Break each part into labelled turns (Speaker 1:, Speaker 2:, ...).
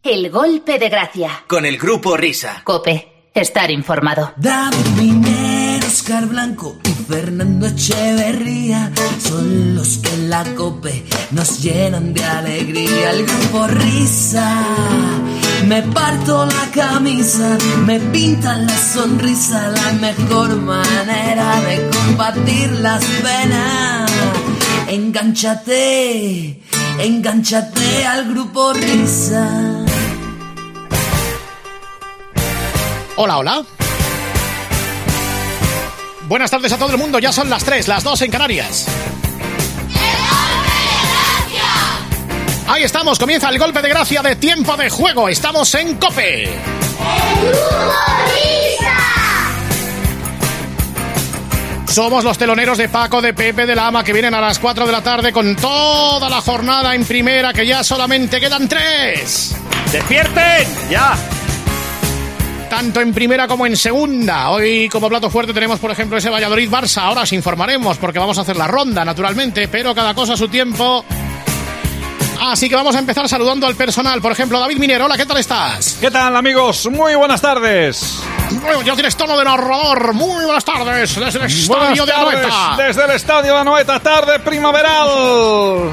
Speaker 1: El golpe de gracia.
Speaker 2: Con el Grupo Risa.
Speaker 1: COPE. Estar informado.
Speaker 3: David Minero, Oscar Blanco y Fernando Echeverría son los que en la COPE nos llenan de alegría. El Grupo Risa, me parto la camisa, me pintan la sonrisa, la mejor manera de combatir las penas. Engánchate, engánchate al Grupo Risa.
Speaker 4: Hola, hola. Buenas tardes a todo el mundo, ya son las 3, las 2 en Canarias. Ahí estamos, comienza el golpe de gracia de Tiempo de Juego. Estamos en COPE.
Speaker 5: ¡El Grupo Risa!
Speaker 4: Somos los teloneros de Paco, de Pepe, de la Ama, que vienen a las 4 de la tarde con toda la jornada en primera, que ya solamente quedan 3.
Speaker 6: ¡Despierten! ¡Ya!
Speaker 4: Tanto en primera como en segunda. Hoy como plato fuerte tenemos, por ejemplo, ese Valladolid-Barça. Ahora os informaremos porque vamos a hacer la ronda, naturalmente, pero cada cosa a su tiempo. Así que vamos a empezar saludando al personal. Por ejemplo, David Minero, hola, ¿qué tal estás?
Speaker 6: ¿Qué tal, amigos? Muy buenas tardes.
Speaker 4: Ya tienes tono de narrador. Muy buenas tardes desde el estadio de Anoeta.
Speaker 6: Desde el estadio de Anoeta, tarde primaveral.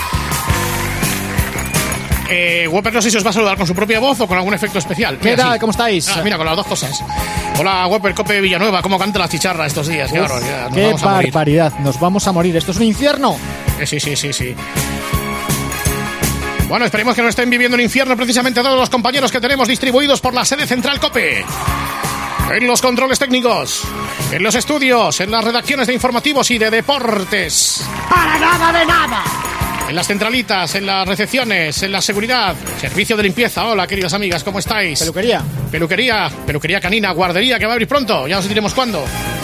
Speaker 4: Whopper, no sé si os va a saludar con su propia voz o con algún efecto especial.
Speaker 7: ¿Qué tal? ¿Cómo estáis?
Speaker 4: Mira, con las dos cosas. Hola, Whopper, Cope Villanueva. ¿Cómo canta la chicharra estos días? Qué barbaridad.
Speaker 7: Qué barbaridad. Nos vamos a morir. ¿Esto es un infierno?
Speaker 4: Sí. Bueno, esperemos que no estén viviendo un infierno precisamente todos los compañeros que tenemos distribuidos por la sede central COPE. En los controles técnicos, en los estudios, en las redacciones de informativos y de deportes.
Speaker 7: ¡Para nada de nada!
Speaker 4: En las centralitas, en las recepciones, en la seguridad, servicio de limpieza. Hola, queridas amigas, ¿cómo estáis? Peluquería canina, guardería, que va a abrir pronto. Ya os diremos cuándo.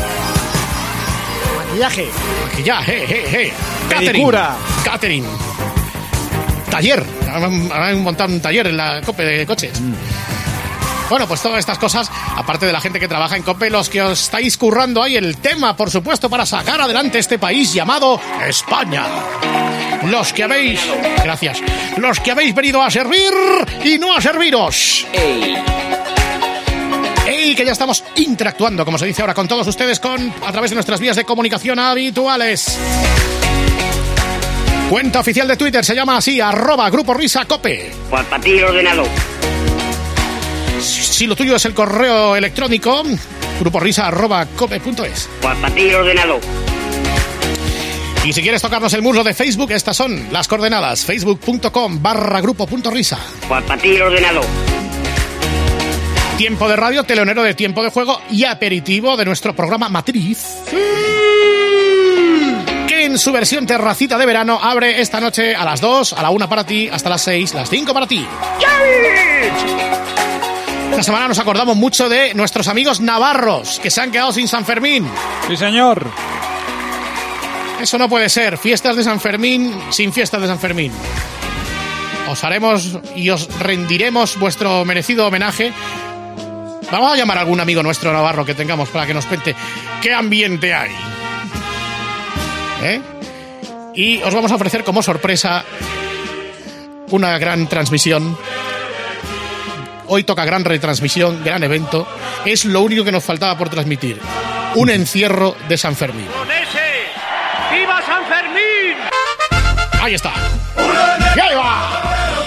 Speaker 7: Maquillaje.
Speaker 4: Catering. Taller. Van a montar un taller en la COPE de coches. Bueno, pues todas estas cosas, aparte de la gente que trabaja en COPE, los que os estáis currando ahí el tema, por supuesto, para sacar adelante este país llamado España. Los que habéis venido a servir y no a serviros. ¡Ey! Que ya estamos interactuando, como se dice ahora, con todos ustedes a través de nuestras vías de comunicación habituales. Cuenta oficial de Twitter, se llama así, @Grupo Risa Cope.
Speaker 8: Pues para ti el ordenador.
Speaker 4: Si lo tuyo es el correo electrónico, gruporisa@cope.es.
Speaker 8: Pues para ti el ordenador.
Speaker 4: Y si quieres tocarnos el muslo de Facebook, estas son las coordenadas: facebook.com/grupo.risa.
Speaker 8: Pues para ti el ordenador.
Speaker 4: Tiempo de radio, telonero de Tiempo de Juego y aperitivo de nuestro programa Matriz. Que en su versión terracita de verano abre esta noche a las 2, a la 1 para ti, hasta las 6, las 5 para ti. Esta semana nos acordamos mucho de nuestros amigos navarros que se han quedado sin San Fermín.
Speaker 6: Sí, señor.
Speaker 4: Eso no puede ser. Fiestas de San Fermín sin fiestas de San Fermín. Os haremos y os rendiremos vuestro merecido homenaje. Vamos a llamar a algún amigo nuestro navarro que tengamos para que nos cuente qué ambiente hay. Y os vamos a ofrecer como sorpresa una gran transmisión. Hoy toca gran retransmisión, gran evento. Es lo único que nos faltaba por transmitir. Un encierro de San Fermín.
Speaker 5: ¡Viva San Fermín!
Speaker 4: Ahí está. ¡Y ahí va!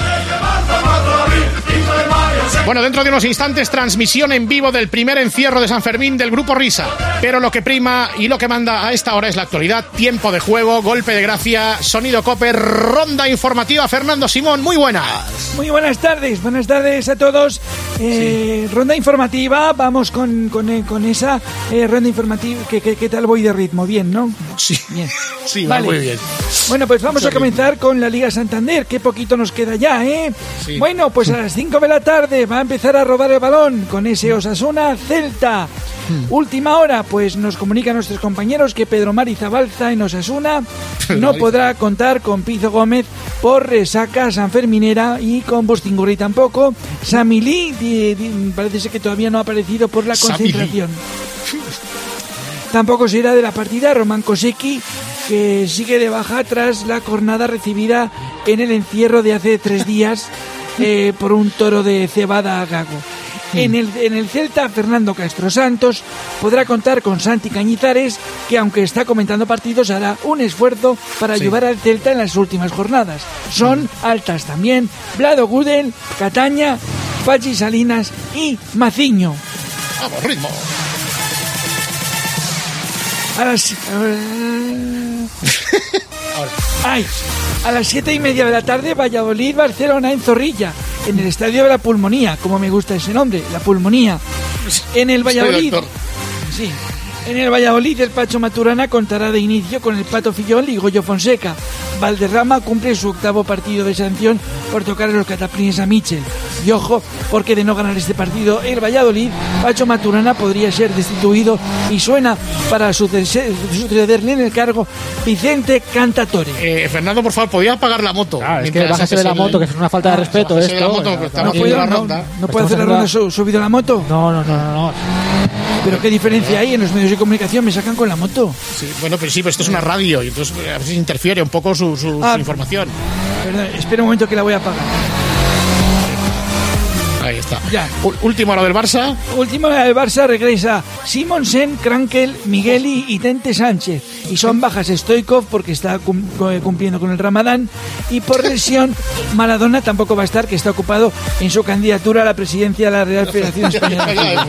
Speaker 4: Bueno, dentro de unos instantes, transmisión en vivo del primer encierro de San Fermín del Grupo Risa. Pero lo que prima y lo que manda a esta hora es la actualidad, tiempo de juego, golpe de gracia, sonido COPE, ronda informativa. Fernando Simón, muy buenas.
Speaker 9: Muy buenas tardes a todos. Ronda informativa, vamos con esa ronda informativa. ¿Qué tal voy de ritmo? Bien, ¿no?
Speaker 4: Sí,
Speaker 9: bien.
Speaker 4: Sí, vale. Muy bien.
Speaker 9: Bueno, pues vamos a comenzar con la Liga Santander. Qué poquito nos queda ya, ¿eh? Sí. Bueno, pues a las 5 de la tarde va a empezar a robar el balón con ese Osasuna Celta. Última hora, pues nos comunican nuestros compañeros que Pedro Mari Zabalza en Osasuna no podrá contar con Pizo Gómez por resaca sanferminera y con Bostingurri tampoco. Samilí parece ser que todavía no ha aparecido por la concentración. Tampoco será de la partida Román Kosecki, que sigue de baja tras la cornada recibida en el encierro de hace 3 días por un toro de cebada a Gago. En el Celta, Fernando Castro Santos podrá contar con Santi Cañizares, que aunque está comentando partidos, hará un esfuerzo para ayudar al Celta en las últimas jornadas. Son altas también Vlado Gudel, Cataña, Fachi Salinas y Maciño.
Speaker 4: ¡Vamos, ritmo!
Speaker 9: A las 7:30 de la tarde, Valladolid-Barcelona en Zorrilla, en el Estadio de la Pulmonía, como me gusta ese nombre, la Pulmonía. En el Valladolid, el Pacho Maturana contará de inicio con el Pato Fillol y Goyo Fonseca. Valderrama cumple su 8º partido de sanción por tocar a los cataplines a Michel. Y ojo, porque de no ganar este partido el Valladolid, Pacho Maturana podría ser destituido y suena para sucederle en el cargo Vicente Cantatore.
Speaker 4: Fernando, por favor, ¿podías apagar la moto?
Speaker 7: Es que bájese de la moto, que es una falta de respeto esto.
Speaker 9: ¿No puede hacer la ronda subido a la moto?
Speaker 7: No.
Speaker 9: ¿Pero qué diferencia hay? En los medios de comunicación me sacan con la moto.
Speaker 4: Sí, bueno, pero esto es una radio y entonces a veces interfiere un poco su información.
Speaker 9: Perdón, espera un momento que la voy a apagar.
Speaker 4: Ahí está.
Speaker 9: Ya.
Speaker 4: Último a lo del Barça.
Speaker 9: Último a lo del Barça, regresa Simonsen, Krankel, Migueli y Tente Sánchez. Y son bajas Stoikov porque está cumpliendo con el Ramadán. Y por lesión, Maradona tampoco va a estar, que está ocupado en su candidatura a la presidencia de la Real Federación Española.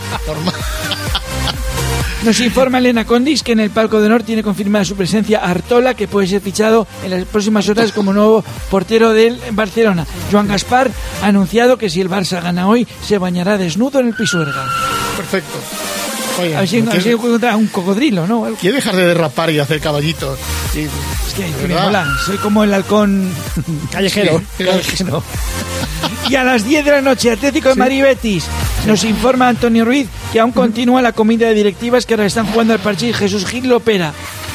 Speaker 9: Nos informa Elena Condis que en el palco de honor tiene confirmada su presencia Artola, que puede ser fichado en las próximas horas como nuevo portero del Barcelona. Joan Gaspar ha anunciado que si el Barça gana hoy, se bañará desnudo en el Pisuerga.
Speaker 4: Perfecto. Oye,
Speaker 9: a ver si encuentra un cocodrilo, ¿no?
Speaker 4: ¿Quiere dejar de derrapar y hacer caballitos? Sí,
Speaker 9: es que me mola. Soy como el halcón
Speaker 7: callejero.
Speaker 9: Y a las 10 de la noche, Atlético de Madrid Betis. Nos informa Antonio Ruiz que aún continúa la comida de directivas que ahora están jugando al parche. Jesús Gil Lopera.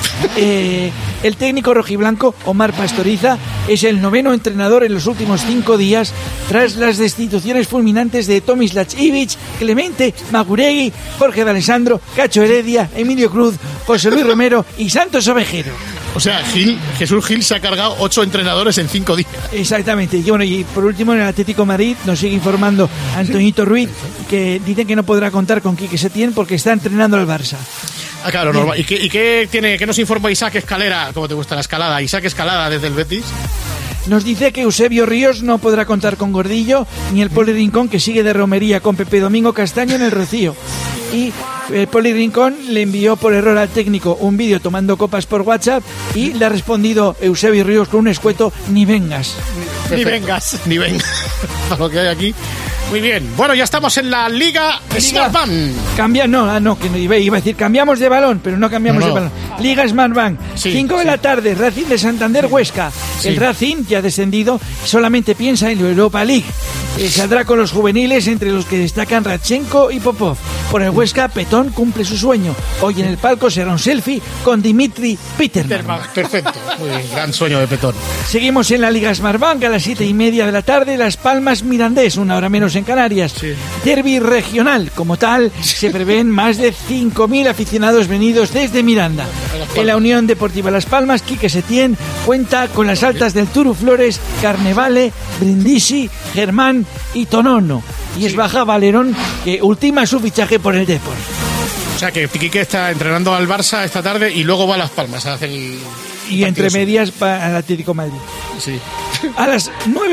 Speaker 9: El técnico rojiblanco, Omar Pastoriza, es el 9º entrenador en los últimos 5 días tras las destituciones fulminantes de Tomislav Ivic, Clemente Maguregui, Jorge de Alessandro, Cacho Heredia, Emilio Cruz, José Luis Romero y Santos Ovejero.
Speaker 4: O sea, Jesús Gil se ha cargado 8 entrenadores en 5 días.
Speaker 9: Exactamente. Y por último, en el Atlético de Madrid nos sigue informando Antoñito Ruiz, que dicen que no podrá contar con Quique Setién porque está entrenando al Barça.
Speaker 4: Ah, claro, normal. ¿Y qué nos informa Isaac Escalera? ¿Cómo te gusta la escalada? Isaac Escalada desde el Betis.
Speaker 9: Nos dice que Eusebio Ríos no podrá contar con Gordillo, ni el Poli Rincón, que sigue de romería con Pepe Domingo Castaño en el Rocío. Y el Poli Rincón le envió por error al técnico un vídeo tomando copas por WhatsApp y le ha respondido Eusebio Ríos con un escueto: ni vengas.
Speaker 4: Perfecto. Ni vengas. Para lo que hay aquí. Muy bien. Bueno, ya estamos en la Liga Smartbank.
Speaker 9: Iba a decir, cambiamos de balón, pero no cambiamos de balón. Liga Smartbank. 5 de la tarde, Racing de Santander, Huesca. Sí. El Racing, ya descendido, solamente piensa en la Europa League. Saldrá con los juveniles, entre los que destacan Radchenko y Popov. Por el Huesca, Petón cumple su sueño. Hoy en el palco será un selfie con Dimitri Peterman.
Speaker 4: Perfecto. Muy bien, gran sueño de Petón.
Speaker 9: Seguimos en la Liga Smartbank a las 7:30 de la tarde, Las Palmas Mirandés, una hora menos en Canarias. Sí. Derbi regional, como tal, se prevén más de 5.000 aficionados venidos desde Miranda. En la Unión Deportiva Las Palmas, Quique Setién cuenta con las altas del Turu Flores, Carnevale, Brindisi, Germán y Tonono. Y es baja Valerón, que ultima su fichaje por el Depor.
Speaker 4: O sea que Quique está entrenando al Barça esta tarde y luego va a Las Palmas a hacer el...
Speaker 9: Y entre medias para el Atlético de Madrid.
Speaker 4: Sí.
Speaker 9: A las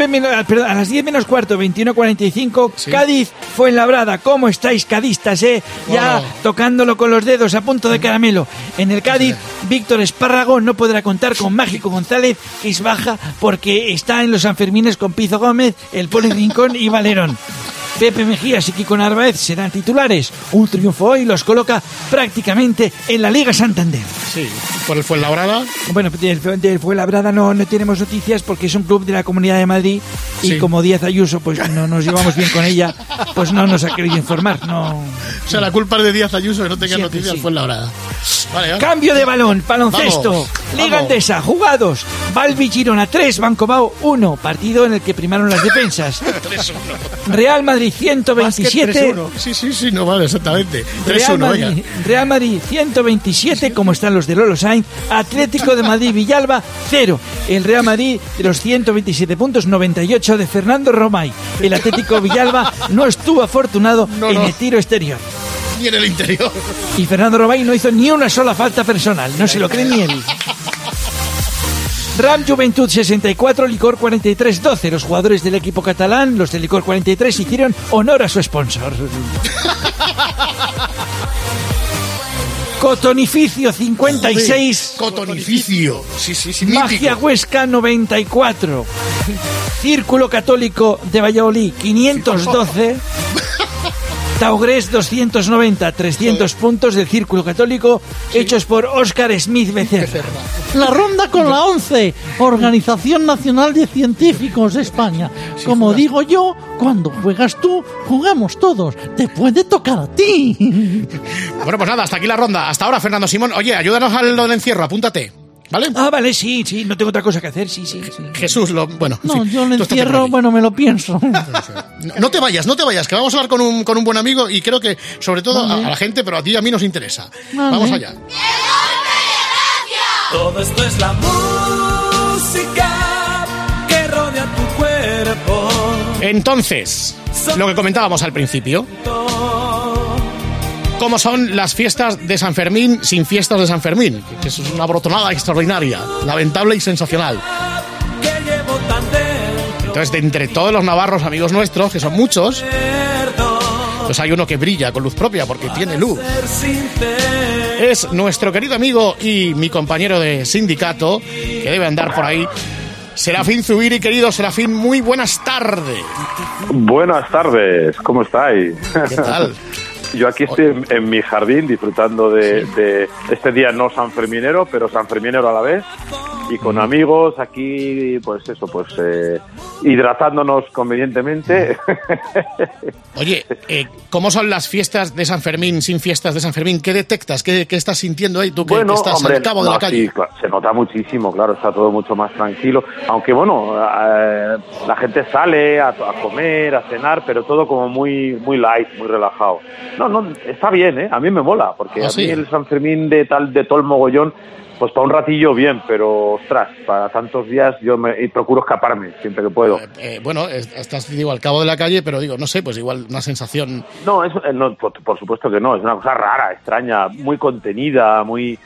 Speaker 9: 10 menos cuarto, 21:45, sí. Cádiz Fuenlabrada. ¿Cómo estáis, cadistas, Ya tocándolo con los dedos a punto de caramelo. En el Cádiz, Víctor Espárrago no podrá contar con Mágico González, que es baja porque está en los Sanfermines con Pizo Gómez, el Poli Rincón y Valerón. Pepe Mejías y Kiko Narváez serán titulares. Un triunfo hoy los coloca prácticamente en la Liga Santander.
Speaker 4: Sí, por el Fuenlabrada.
Speaker 9: Bueno, del Fuenlabrada no tenemos noticias porque es un club de la Comunidad de Madrid y como Díaz Ayuso pues no nos llevamos bien con ella, pues no nos ha querido informar. No.
Speaker 4: O sea, la culpa es de Díaz Ayuso que no tenga noticias del Fuenlabrada. Vale.
Speaker 9: Cambio de balón, baloncesto. Liga Andesa, jugados. Balbi Girona 3, Bancobao 1. Partido en el que primaron las defensas.
Speaker 4: 3-1.
Speaker 9: Real Madrid Madrid 127.
Speaker 4: Sí, no vale, exactamente. 3-1,
Speaker 9: Real Madrid 127, como están los de Lolo Sainz. Atlético de Madrid Villalba 0. El Real Madrid de los 127 puntos, 98 de Fernando Romay. El Atlético Villalba no estuvo afortunado en el tiro exterior.
Speaker 4: Ni en el interior.
Speaker 9: Y Fernando Romay no hizo ni una sola falta personal. No se lo cree ni él. Ram Juventud 64, Licor 43, 12. Los jugadores del equipo catalán, los del Licor 43, hicieron honor a su sponsor. Cotonificio 56.
Speaker 4: Cotonificio. Sí,
Speaker 9: Magia Huesca 94. Círculo Católico de Valladolid 512. Taugres 290, 300 puntos del Círculo Católico, hechos por Óscar Smith Becerra.
Speaker 2: La ronda con la 11, Organización Nacional de Científicos de España. Como digo yo, cuando juegas tú, jugamos todos. Te puede tocar a ti.
Speaker 4: Bueno, pues nada, hasta aquí la ronda. Hasta ahora, Fernando Simón. Oye, ayúdanos al lo del encierro, apúntate. ¿Vale?
Speaker 9: Vale, sí, no tengo otra cosa que hacer, sí.
Speaker 4: Jesús, bueno.
Speaker 2: No,
Speaker 4: en fin,
Speaker 2: yo le encierro, me lo pienso.
Speaker 4: No te vayas, que vamos a hablar con un buen amigo y creo que, sobre todo, a la gente, pero a ti y a mí nos interesa.
Speaker 2: Vale.
Speaker 4: Vamos allá.
Speaker 3: Todo esto es la música que rodea tu cuerpo.
Speaker 4: Entonces, lo que comentábamos al principio. ¿Cómo son las fiestas de San Fermín sin fiestas de San Fermín? Que eso es una brotonada extraordinaria, lamentable y sensacional. Entonces, de entre todos los navarros amigos nuestros, que son muchos, pues hay uno que brilla con luz propia porque tiene luz. Es nuestro querido amigo y mi compañero de sindicato, que debe andar por ahí, Serafín Zubiri. Querido Serafín, muy buenas tardes.
Speaker 10: Buenas tardes, ¿cómo estáis?
Speaker 4: ¿Qué tal?
Speaker 10: Yo aquí estoy en mi jardín disfrutando de este día no sanferminero, pero sanferminero a la vez, y con amigos aquí, hidratándonos convenientemente.
Speaker 4: Oye, ¿cómo son las fiestas de San Fermín sin fiestas de San Fermín? ¿Qué detectas? ¿Qué estás sintiendo ahí tú que estás al cabo de la calle?
Speaker 10: Sí, claro, se nota muchísimo, claro, está todo mucho más tranquilo, aunque la gente sale a comer, a cenar, pero todo como muy light, muy relajado. No, está bien, ¿eh? A mí me mola, porque a mí el San Fermín de todo el mogollón, pues para un ratillo bien, pero ostras, para tantos días yo procuro escaparme siempre que puedo.
Speaker 4: Bueno, estás, al cabo de la calle, pero no sé, pues igual una sensación...
Speaker 10: No, por supuesto que no, es una cosa rara, extraña, muy contenida,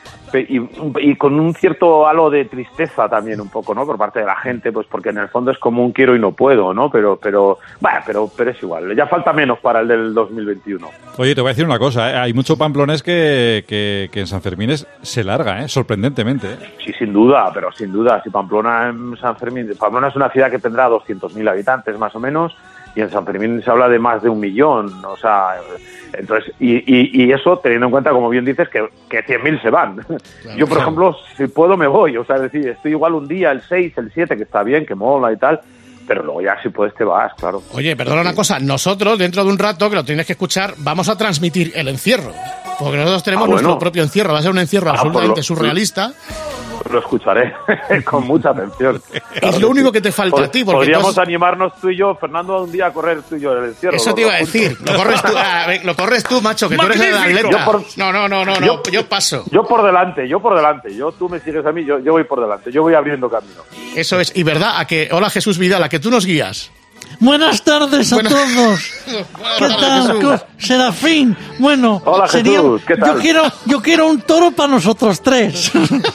Speaker 10: y con un cierto halo de tristeza también un poco, ¿no? Por parte de la gente, pues porque en el fondo es como un quiero y no puedo, ¿no? Pero es igual, ya falta menos para el del 2021.
Speaker 6: Oye, te voy a decir una cosa, ¿eh? Hay mucho pamplonés que en San Fermín se larga, sorprendentemente, ¿eh?
Speaker 10: Sí, sin duda, si Pamplona en San Fermín, Pamplona es una ciudad que tendrá 200.000 habitantes más o menos, y en San Fermín se habla de más de 1 millón, o sea, entonces, y eso teniendo en cuenta, como bien dices, que 100.000 se van. Claro, yo, por ejemplo, si puedo me voy, o sea, es decir, estoy igual un día, el 6, el 7, que está bien, que mola y tal, pero luego ya si puedes te vas, claro.
Speaker 4: Oye, perdona una cosa, nosotros dentro de un rato, que lo tienes que escuchar, vamos a transmitir el encierro, porque nosotros tenemos nuestro propio encierro, va a ser un encierro absolutamente surrealista.
Speaker 10: Lo escucharé con mucha atención.
Speaker 4: Es lo único que te falta a ti.
Speaker 10: Podríamos animarnos tú y yo, Fernando, un día a correr tú y yo el encierro.
Speaker 4: Eso te iba a decir. Lo corres tú, macho, que ¡magnífico! Tú eres el atleta. No, yo paso.
Speaker 10: Yo por delante. Tú me sigues a mí, yo voy por delante. Yo voy abriendo camino.
Speaker 4: Eso es. Y verdad, hola Jesús Vidal, a que tú nos guías.
Speaker 2: Buenas tardes a todos. ¿Qué tal, Serafín? Bueno,
Speaker 10: hola, Jesús, ¿qué tal?
Speaker 2: Yo quiero un toro para nosotros tres.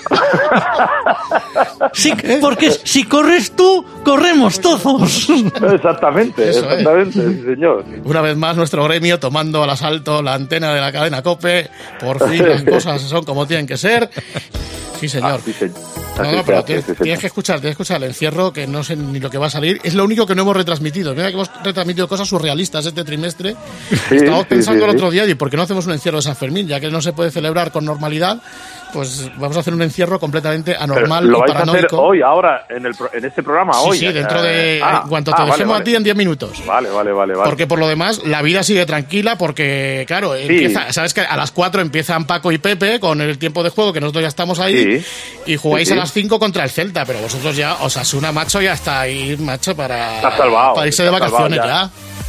Speaker 2: Sí, porque si corres tú, corremos todos.
Speaker 10: Exactamente, sí, señor.
Speaker 4: Una vez más, nuestro gremio tomando al asalto la antena de la cadena COPE. Por fin las cosas son como tienen que ser. Sí, señor. Pero tienes que escuchar el encierro, que no sé ni lo que va a salir. Es lo único que no hemos retransmitido. Mira que hemos retransmitido cosas surrealistas este trimestre. Estábamos pensando el otro día, ¿y por qué no hacemos un encierro de San Fermín? Ya que no se puede celebrar con normalidad, pues vamos a hacer un encierro completamente anormal y paranoico. ¿Lo vais a hacer
Speaker 10: hoy, ahora, en este programa?
Speaker 4: Sí,
Speaker 10: hoy?
Speaker 4: Sí, dentro de... en cuanto te dejemos a ti en 10 minutos.
Speaker 10: Vale.
Speaker 4: Porque por lo demás, la vida sigue tranquila porque, claro, sabes que a las 4 empiezan Paco y Pepe con el tiempo de juego, que nosotros ya estamos ahí, y jugáis a las 5 contra el Celta, pero vosotros ya, Osasuna, macho, ya está ahí, macho, para irse de vacaciones ya.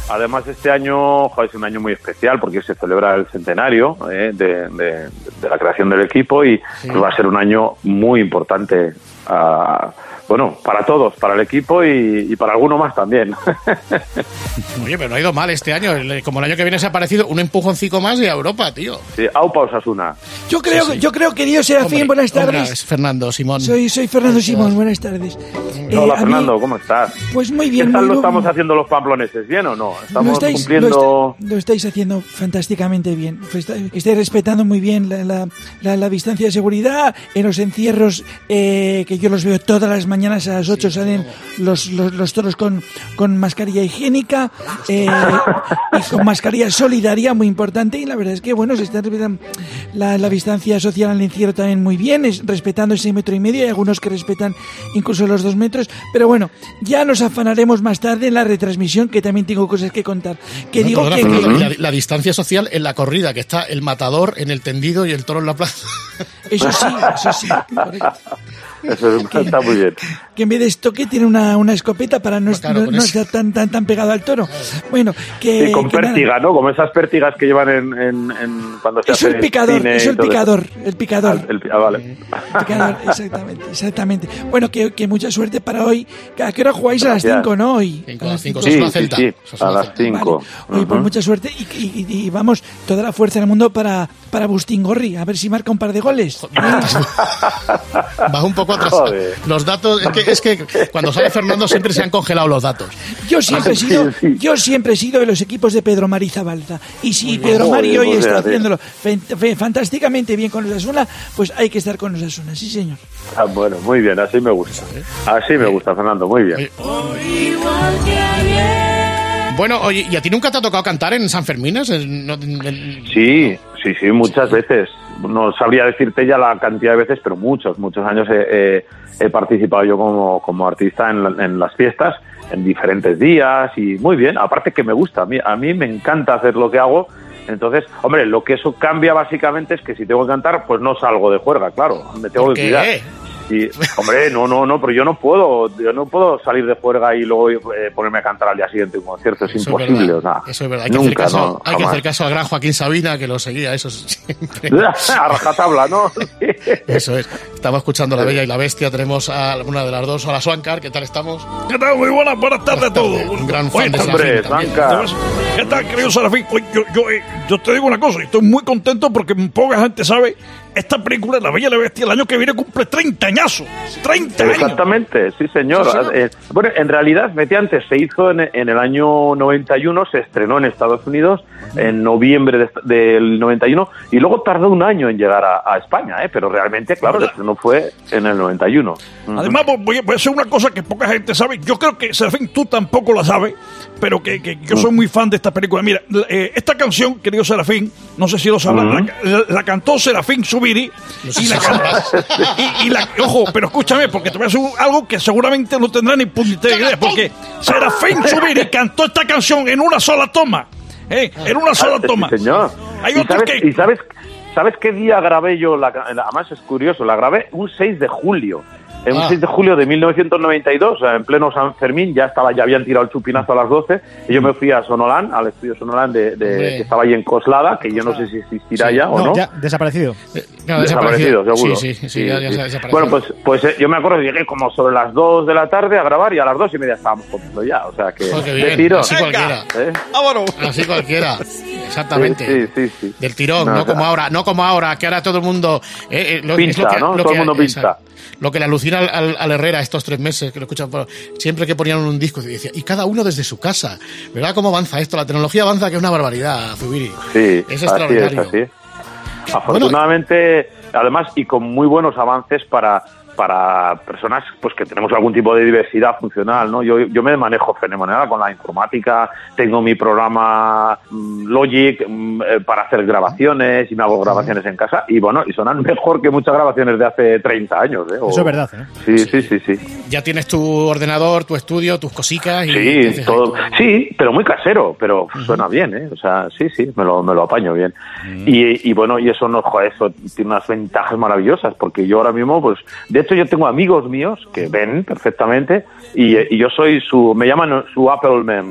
Speaker 10: Además, este año es un año muy especial porque se celebra el centenario de la creación del equipo y pues va a ser un año muy importante para todos, para el equipo y para alguno más también.
Speaker 4: Oye, pero no ha ido mal este año. Como el año que viene se ha parecido un empujoncito más y a Europa, tío.
Speaker 10: Sí, aupa Osasuna.
Speaker 9: Yo creo que Dios Serafín, buenas tardes.
Speaker 4: Es Fernando Simón.
Speaker 9: Soy Fernando Simón, buenas tardes.
Speaker 10: Hola, Fernando, ¿cómo estás?
Speaker 9: Pues muy bien.
Speaker 10: ¿Qué tal lo estamos haciendo los pamploneses? ¿Bien o no? ¿Estamos
Speaker 9: cumpliendo...? Lo estáis haciendo fantásticamente bien. Estáis respetando muy bien la distancia de seguridad. En los encierros, que yo los veo todas las mañanas a las 8 salen los toros con mascarilla higiénica y con mascarilla solidaria, muy importante. Y la verdad es que, bueno, se está respetando la distancia social al encierro también muy bien, respetando ese 1,5 metros. Hay algunos que respetan incluso los 2 metros. Pero bueno, ya nos afanaremos más tarde en la retransmisión, que también tengo cosas que contar.
Speaker 4: La distancia social en la corrida, que está el matador en el tendido y el toro en la plaza.
Speaker 9: Eso sí, correcto.
Speaker 10: Eso está muy bien.
Speaker 9: Que en vez de estoque tiene una escopeta para no estar tan pegado al toro. Bueno, que...
Speaker 10: Sí, con pértiga, ¿no? Como esas pértigas que llevan en cuando se hace cine.
Speaker 9: Es el picador.
Speaker 10: Vale.
Speaker 9: Picador, exactamente. Bueno, que mucha suerte para hoy. ¿A qué hora jugáis? A las 5, ¿no? Hoy.
Speaker 4: A las 5,
Speaker 10: sí, a las 5.
Speaker 9: Vale. Oye, pues mucha suerte y vamos, toda la fuerza del mundo para Bustingorri, a ver si marca un par de goles.
Speaker 4: Va un poco atrás. Los datos, es que cuando sale Fernando siempre se han congelado los datos.
Speaker 9: Yo siempre he sido de los equipos de Pedro Mari Zabalza. Y si Pedro Mari hoy está haciéndolo fantásticamente bien con Osasuna, pues hay que estar con Osasuna, sí señor.
Speaker 10: Bueno, muy bien, así me gusta. Así me gusta, Fernando, muy bien.
Speaker 4: Bueno, oye, ¿y a ti nunca te ha tocado cantar en San Fermines?
Speaker 10: Sí, muchas veces. No sabría decirte ya la cantidad de veces, pero muchos años he participado yo como artista en las fiestas, en diferentes días y muy bien. Aparte que me gusta, a mí me encanta hacer lo que hago. Entonces, hombre, lo que eso cambia básicamente es que si tengo que cantar, pues no salgo de juerga, claro, me tengo que cuidar. Sí, hombre, no, pero yo no puedo salir de juerga y luego ponerme a cantar al día siguiente un concierto, es imposible, o sea,
Speaker 4: eso es verdad, hay que hacer caso al gran Joaquín Sabina, que lo seguía, eso siempre.
Speaker 10: A rajatabla, ¿no?
Speaker 4: Eso es. Estamos escuchando La Bella y la Bestia, tenemos a alguna de las dos, hola Swankar, ¿qué tal estamos?
Speaker 11: ¿Qué tal? Muy buenas tardes a todos.
Speaker 4: Un gran fan de Serafín también.
Speaker 11: ¿Qué tal, querido Serafín? Yo te digo una cosa, estoy muy contento porque poca gente sabe. Esta película, La Bella y la Bestia, el año que viene cumple 30 añazos. 30 años.
Speaker 10: Exactamente, sí, señor. Bueno, en realidad, antes se hizo en el año 91, se estrenó en Estados Unidos en noviembre del 91 y luego tardó un año en llegar a España, pero realmente, claro, el estreno fue en el 91.
Speaker 11: Además, voy a decir una cosa que poca gente sabe. Yo creo que, Serafín, tú tampoco la sabes, pero que yo soy muy fan de esta película. Mira, esta canción, querido Serafín, no sé si lo sabrás, la cantó Serafín Zubiri ojo, pero escúchame, porque te voy a decir algo que seguramente no tendrá ni puñetera idea, porque Serafín Zubiri cantó esta canción en una sola toma. En una sola toma.
Speaker 10: Sí, señor. ¿Sabes qué día grabé yo? Además es curioso, la grabé un 6 de julio. En un 6 de julio de 1992, en pleno San Fermín, ya habían tirado el chupinazo a las 12, y yo me fui a Sonolán, al estudio Sonolán que estaba ahí en Coslada, que yo no sé si existirá ya o no.
Speaker 7: Ya, desaparecido.
Speaker 10: Desaparecido, seguro.
Speaker 4: Sí, ya desaparecido.
Speaker 10: Bueno, pues yo me acuerdo que llegué como sobre las 2 de la tarde a grabar y a las 2:30 estábamos comiendo ya, o sea que de tirón.
Speaker 4: Así cualquiera. Así cualquiera. Exactamente.
Speaker 10: Sí.
Speaker 4: Del tirón, no como ahora, que ahora todo el mundo...
Speaker 10: pincha, ¿no? Todo el mundo pincha.
Speaker 4: Lo que le alucina al Herrera estos 3 meses, que lo escuchan siempre que ponían un disco, decía, y cada uno desde su casa. ¿Verdad cómo avanza esto? La tecnología avanza, que es una barbaridad, Zubiri.
Speaker 10: Sí,
Speaker 4: es extraordinario.
Speaker 10: Así es. Afortunadamente, además, y con muy buenos avances para personas pues que tenemos algún tipo de diversidad funcional, ¿no? Yo me manejo fenomenal con la informática, tengo mi programa Logic para hacer grabaciones y me hago grabaciones en casa y bueno, y sonan mejor que muchas grabaciones de hace 30 años, ¿eh?
Speaker 7: Eso es verdad, ¿eh?
Speaker 10: Sí.
Speaker 4: Ya tienes tu ordenador, tu estudio, tus cosicas y...
Speaker 10: Sí, todo. Sí, pero muy casero, pero suena bien, ¿eh? O sea, sí, me lo apaño bien. Y bueno, y eso eso tiene unas ventajas maravillosas, porque yo ahora mismo, pues, de hecho yo tengo amigos míos que ven perfectamente y yo soy me llaman su Apple Man.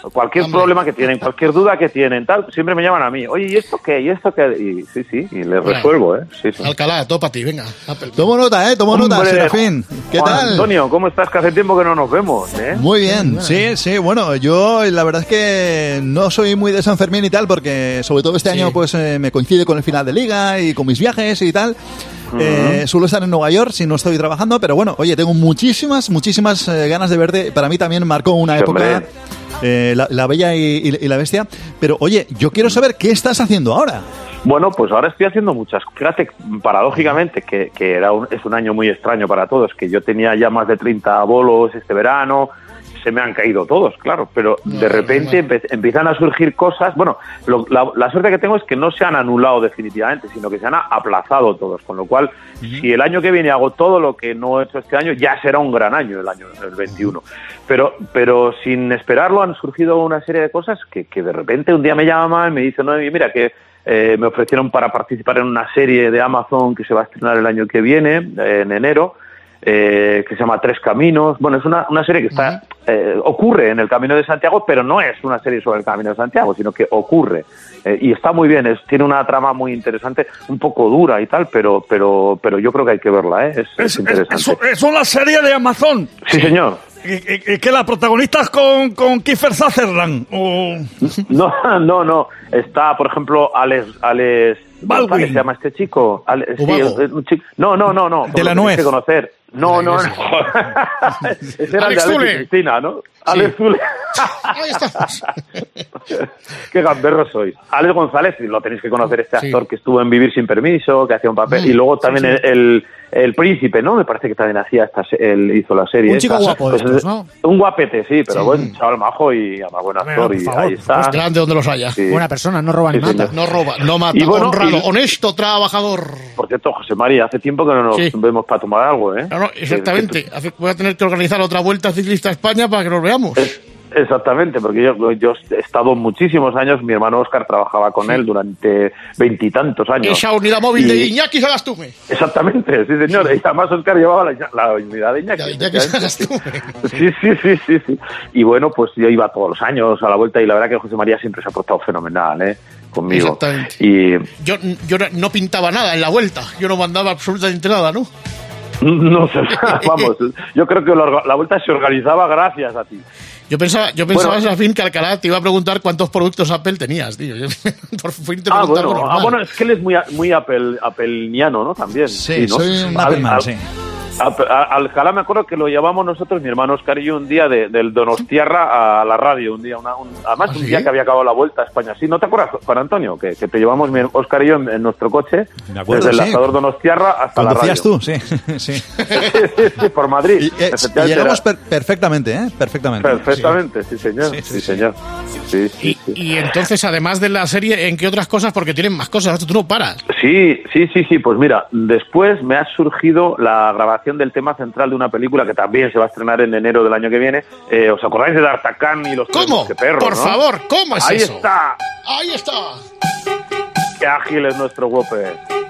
Speaker 10: cualquier problema que tienen, cualquier duda que tienen, tal, siempre me llaman a mí. Oye, ¿y esto qué? ¿Y esto qué? Y sí, y les resuelvo, Sí.
Speaker 4: Alcalá, todo para ti, venga.
Speaker 12: Tomo nota, tomo nota, Serafín. ¿Qué
Speaker 10: Juan
Speaker 12: tal?
Speaker 10: Antonio, ¿cómo estás? Que hace tiempo que no nos vemos,
Speaker 12: Muy bien, sí, bueno, yo la verdad es que no soy muy de San Fermín y tal, porque sobre todo este año pues me coincide con el final de Liga y con mis viajes y tal. Suelo estar en Nueva York si no estoy trabajando, pero bueno, oye, tengo muchísimas ganas de verte. Para mí también marcó una época, la Bella y la Bestia. Pero oye, yo quiero saber qué estás haciendo ahora.
Speaker 10: Bueno, pues ahora estoy haciendo muchas. Fíjate, paradójicamente, que es un año muy extraño para todos, que yo tenía ya más de 30 bolos este verano. Se me han caído todos, claro, pero de repente empiezan a surgir cosas. Bueno, la suerte que tengo es que no se han anulado definitivamente, sino que se han aplazado todos, con lo cual, si el año que viene hago todo lo que no he hecho este año, ya será un gran año el 21. Pero sin esperarlo han surgido una serie de cosas que de repente un día me llaman y me dicen, no, mira, que me ofrecieron para participar en una serie de Amazon que se va a estrenar el año que viene, en enero, que se llama Tres Caminos. Bueno, es una serie que está ocurre en el Camino de Santiago, pero no es una serie sobre el Camino de Santiago, sino que ocurre. Y está muy bien, tiene una trama muy interesante, un poco dura y tal, pero yo creo que hay que verla, es interesante.
Speaker 11: Es una serie de Amazon.
Speaker 10: Sí, señor.
Speaker 11: ¿Que la protagonista es con Kiefer Sutherland? ¿O?
Speaker 10: No. Está, por ejemplo, Alex
Speaker 11: Baldwin.
Speaker 10: ¿Se llama este chico? Un chico. No.
Speaker 12: De la nuez.
Speaker 10: Que conocer. No. Ese era
Speaker 4: Alex
Speaker 10: el de
Speaker 4: Zule.
Speaker 10: Cristina, ¿no?
Speaker 4: Sí.
Speaker 10: Alex Zule.
Speaker 4: Ahí estamos.
Speaker 10: Qué gamberros sois. Alex González, lo tenéis que conocer, este actor que estuvo en Vivir sin permiso, que hacía un papel, y luego también el príncipe, ¿no? Me parece que también hacía él hizo la serie.
Speaker 7: Un chico guapo de estos, ¿no?
Speaker 10: Un guapete, sí, pero buen chaval majo y además buen actor, y ahí está.
Speaker 4: Pues grande donde los haya.
Speaker 10: Sí.
Speaker 7: Buena persona, no roba ni mata.
Speaker 4: No roba, no mata,
Speaker 10: Y bueno,
Speaker 4: honrado, honesto, trabajador.
Speaker 10: Por cierto, José María, hace tiempo que no nos vemos para tomar algo, ¿eh?
Speaker 4: No, exactamente. Voy a tener que organizar otra vuelta ciclista a España para que nos veamos.
Speaker 10: Exactamente, porque yo he estado muchísimos años, mi hermano Óscar trabajaba con él durante 20 y tantos años.
Speaker 4: Esa unidad móvil de Iñaki Sagastume.
Speaker 10: Exactamente, sí señor, y además Óscar llevaba la unidad de Iñaki. Sí. Y bueno, pues yo iba todos los años a la vuelta y la verdad que José María siempre se ha portado fenomenal, conmigo.
Speaker 4: Exactamente.
Speaker 10: Y
Speaker 4: yo no pintaba nada en la vuelta, yo no mandaba absolutamente nada, ¿no?
Speaker 10: no sé, vamos, yo creo que la vuelta se organizaba gracias a ti.
Speaker 4: Yo pensaba al fin que Alcalá te iba a preguntar cuántos productos Apple tenías, tío. Por fin te preguntar algo normal.
Speaker 10: Bueno, es que él es muy appleiano, ¿no? También.
Speaker 12: Sí,
Speaker 10: ¿no?
Speaker 12: soy un Appleman, sí.
Speaker 10: Alcalá me acuerdo que lo llevamos nosotros, mi hermano Óscar y yo, un día del Donostiarra a la radio, un día, además un día que había acabado la Vuelta a España. ¿Sí? ¿No te acuerdas, Juan Antonio? Que te llevamos Óscar y yo en nuestro coche, desde el lanzador Donostiarra hasta la radio.
Speaker 12: ¿Conducías tú? Sí.
Speaker 10: Sí, por Madrid.
Speaker 12: Y llegamos perfectamente, Perfectamente.
Speaker 10: Perfectamente, sí, señor. Sí, señor. Sí.
Speaker 4: Y entonces, además de la serie, ¿en qué otras cosas? Porque tienen más cosas, tú no paras.
Speaker 10: Sí. Pues mira, después me ha surgido la grabación del tema central de una película que también se va a estrenar en enero del año que viene. ¿Os acordáis de D'Artagnan y los
Speaker 4: ¿Cómo?
Speaker 10: Perros?
Speaker 4: Por favor, ¿cómo es eso?
Speaker 10: Ahí está. Qué ágil es nuestro Whopper.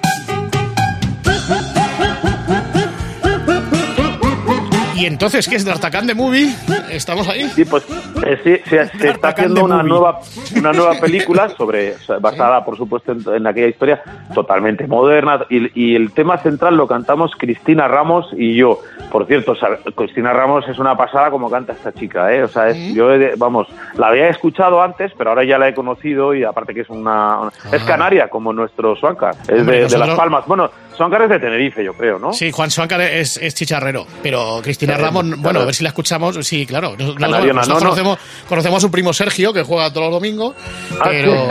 Speaker 4: ¿Y entonces qué es D'Artagnan de Movie? ¿Estamos ahí?
Speaker 10: Sí, pues se está haciendo una nueva película basada, por supuesto, en aquella historia totalmente moderna, y el tema central lo cantamos Cristina Ramos y yo. Por cierto, Cristina Ramos es una pasada como canta esta chica, ¿eh? O sea, yo la había escuchado antes, pero ahora ya la he conocido, y aparte que es es canaria, como nuestro Suancar, es de Las Palmas. Bueno, Suancar es de Tenerife, yo creo, ¿no?
Speaker 4: Sí, Juan Suancar es chicharrero, pero Cristina Ramos, bueno, a ver si la escuchamos. Sí, claro. Nosotros conocemos a su primo Sergio, que juega todos los domingos, pero...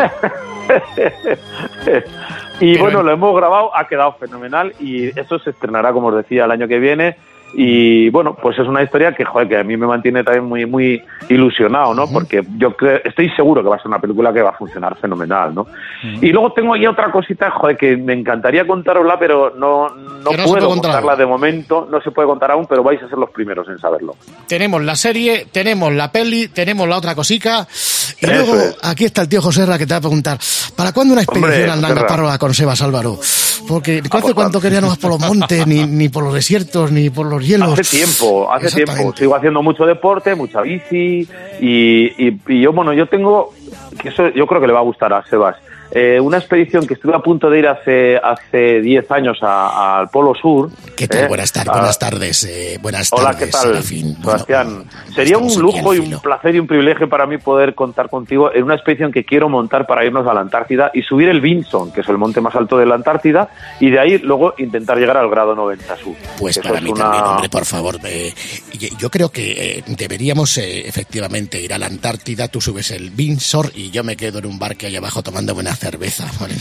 Speaker 10: Y bueno, lo hemos grabado, ha quedado fenomenal, y eso se estrenará, como os decía, el año que viene. Y bueno, pues es una historia que a mí me mantiene también muy, muy ilusionado, ¿no? Porque yo estoy seguro que va a ser una película que va a funcionar fenomenal, ¿no? Y luego tengo ahí otra cosita, que me encantaría contarosla, pero no puedo contarla de momento, no se puede contar aún, pero vais a ser los primeros en saberlo.
Speaker 4: Tenemos la serie, tenemos la peli, tenemos la otra cosica, y luego aquí está el tío Joserra que te va a preguntar, ¿para cuándo una expedición al Nanga Parroa con Sebas Álvaro? porque ¿hace cuánto que ya no vas por los montes, ni por los desiertos, ni por los hielos?
Speaker 10: Hace tiempo. Sigo haciendo mucho deporte, mucha bici y yo tengo, que eso yo creo que le va a gustar a Sebas, una expedición que estuve a punto de ir hace 10 años al Polo Sur.
Speaker 4: ¿Qué tal? Buenas tardes.
Speaker 10: Hola, ¿qué tal,
Speaker 4: Serafín?
Speaker 10: Sebastián? Sería un lujo y un placer y un privilegio para mí poder contar contigo en una expedición que quiero montar para irnos a la Antártida y subir el Vinson, que es el monte más alto de la Antártida, y de ahí luego intentar llegar al grado 90 sur.
Speaker 4: Pues para mí también, hombre, por favor. Yo creo que deberíamos efectivamente ir a la Antártida, tú subes el Vinson y yo me quedo en un bar que hay abajo tomando buena cerveza. ¿Vale?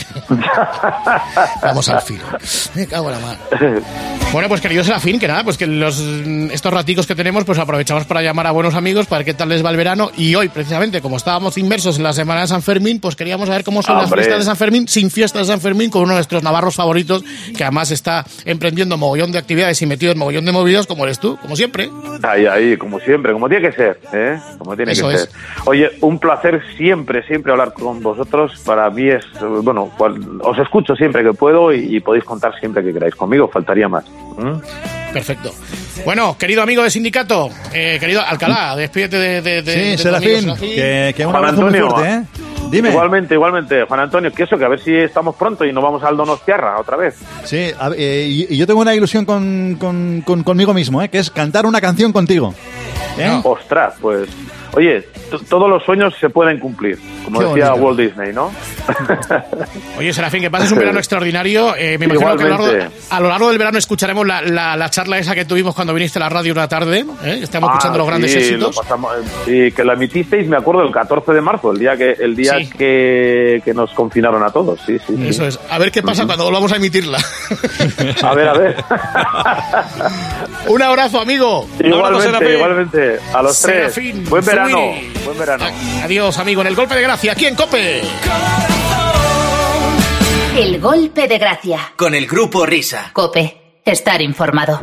Speaker 4: Vamos al filo. Me cago en la mar. Bueno, pues querido Serafín, que nada, pues que estos raticos que tenemos, pues aprovechamos para llamar a buenos amigos para ver qué tal les va el verano. Y hoy, precisamente, como estábamos inmersos en la semana de San Fermín, pues queríamos saber cómo son las fiestas de San Fermín, sin fiestas de San Fermín, con uno de nuestros navarros favoritos, que además está emprendiendo mogollón de actividades y metido en mogollón de movidos, como eres tú, como siempre.
Speaker 10: Ahí, como siempre, como tiene que ser, ¿eh? Como tiene
Speaker 4: Eso
Speaker 10: que
Speaker 4: es.
Speaker 10: ser. Oye, un placer siempre hablar con vosotros. Para mí es, os escucho siempre que puedo y podéis contar siempre que queráis conmigo, faltaría más.
Speaker 4: Perfecto. Bueno, querido amigo de sindicato, querido Alcalá, despídete de
Speaker 12: Serafín, que un abrazo muy fuerte, ¿eh? Dime.
Speaker 10: Igualmente, Juan Antonio, que a ver si estamos pronto y nos vamos al Donostiarra otra vez.
Speaker 12: Sí, y yo tengo una ilusión conmigo mismo, que es cantar una canción contigo.
Speaker 10: Ostras, pues, oye, todos los sueños se pueden cumplir, como
Speaker 12: Qué
Speaker 10: decía
Speaker 12: bonito.
Speaker 10: Walt Disney, ¿no?
Speaker 4: Oye, Serafín, que pases un verano extraordinario. Me imagino que a lo largo del verano escucharemos la charla esa que tuvimos cuando viniste a la radio una tarde. Estamos escuchando los grandes éxitos.
Speaker 10: Sí, que la emitisteis, me acuerdo, el 14 de marzo, el día que nos confinaron a todos. Sí.
Speaker 4: Eso es. A ver qué pasa cuando volvamos a emitirla.
Speaker 10: A ver.
Speaker 4: Un abrazo, amigo.
Speaker 10: Igualmente. A los
Speaker 4: Serafín,
Speaker 10: tres. Buen verano.
Speaker 4: Adiós, amigo. En el golpe de gracia, aquí en COPE.
Speaker 1: El golpe de gracia.
Speaker 3: Con el grupo Risa.
Speaker 1: COPE. Estar informado.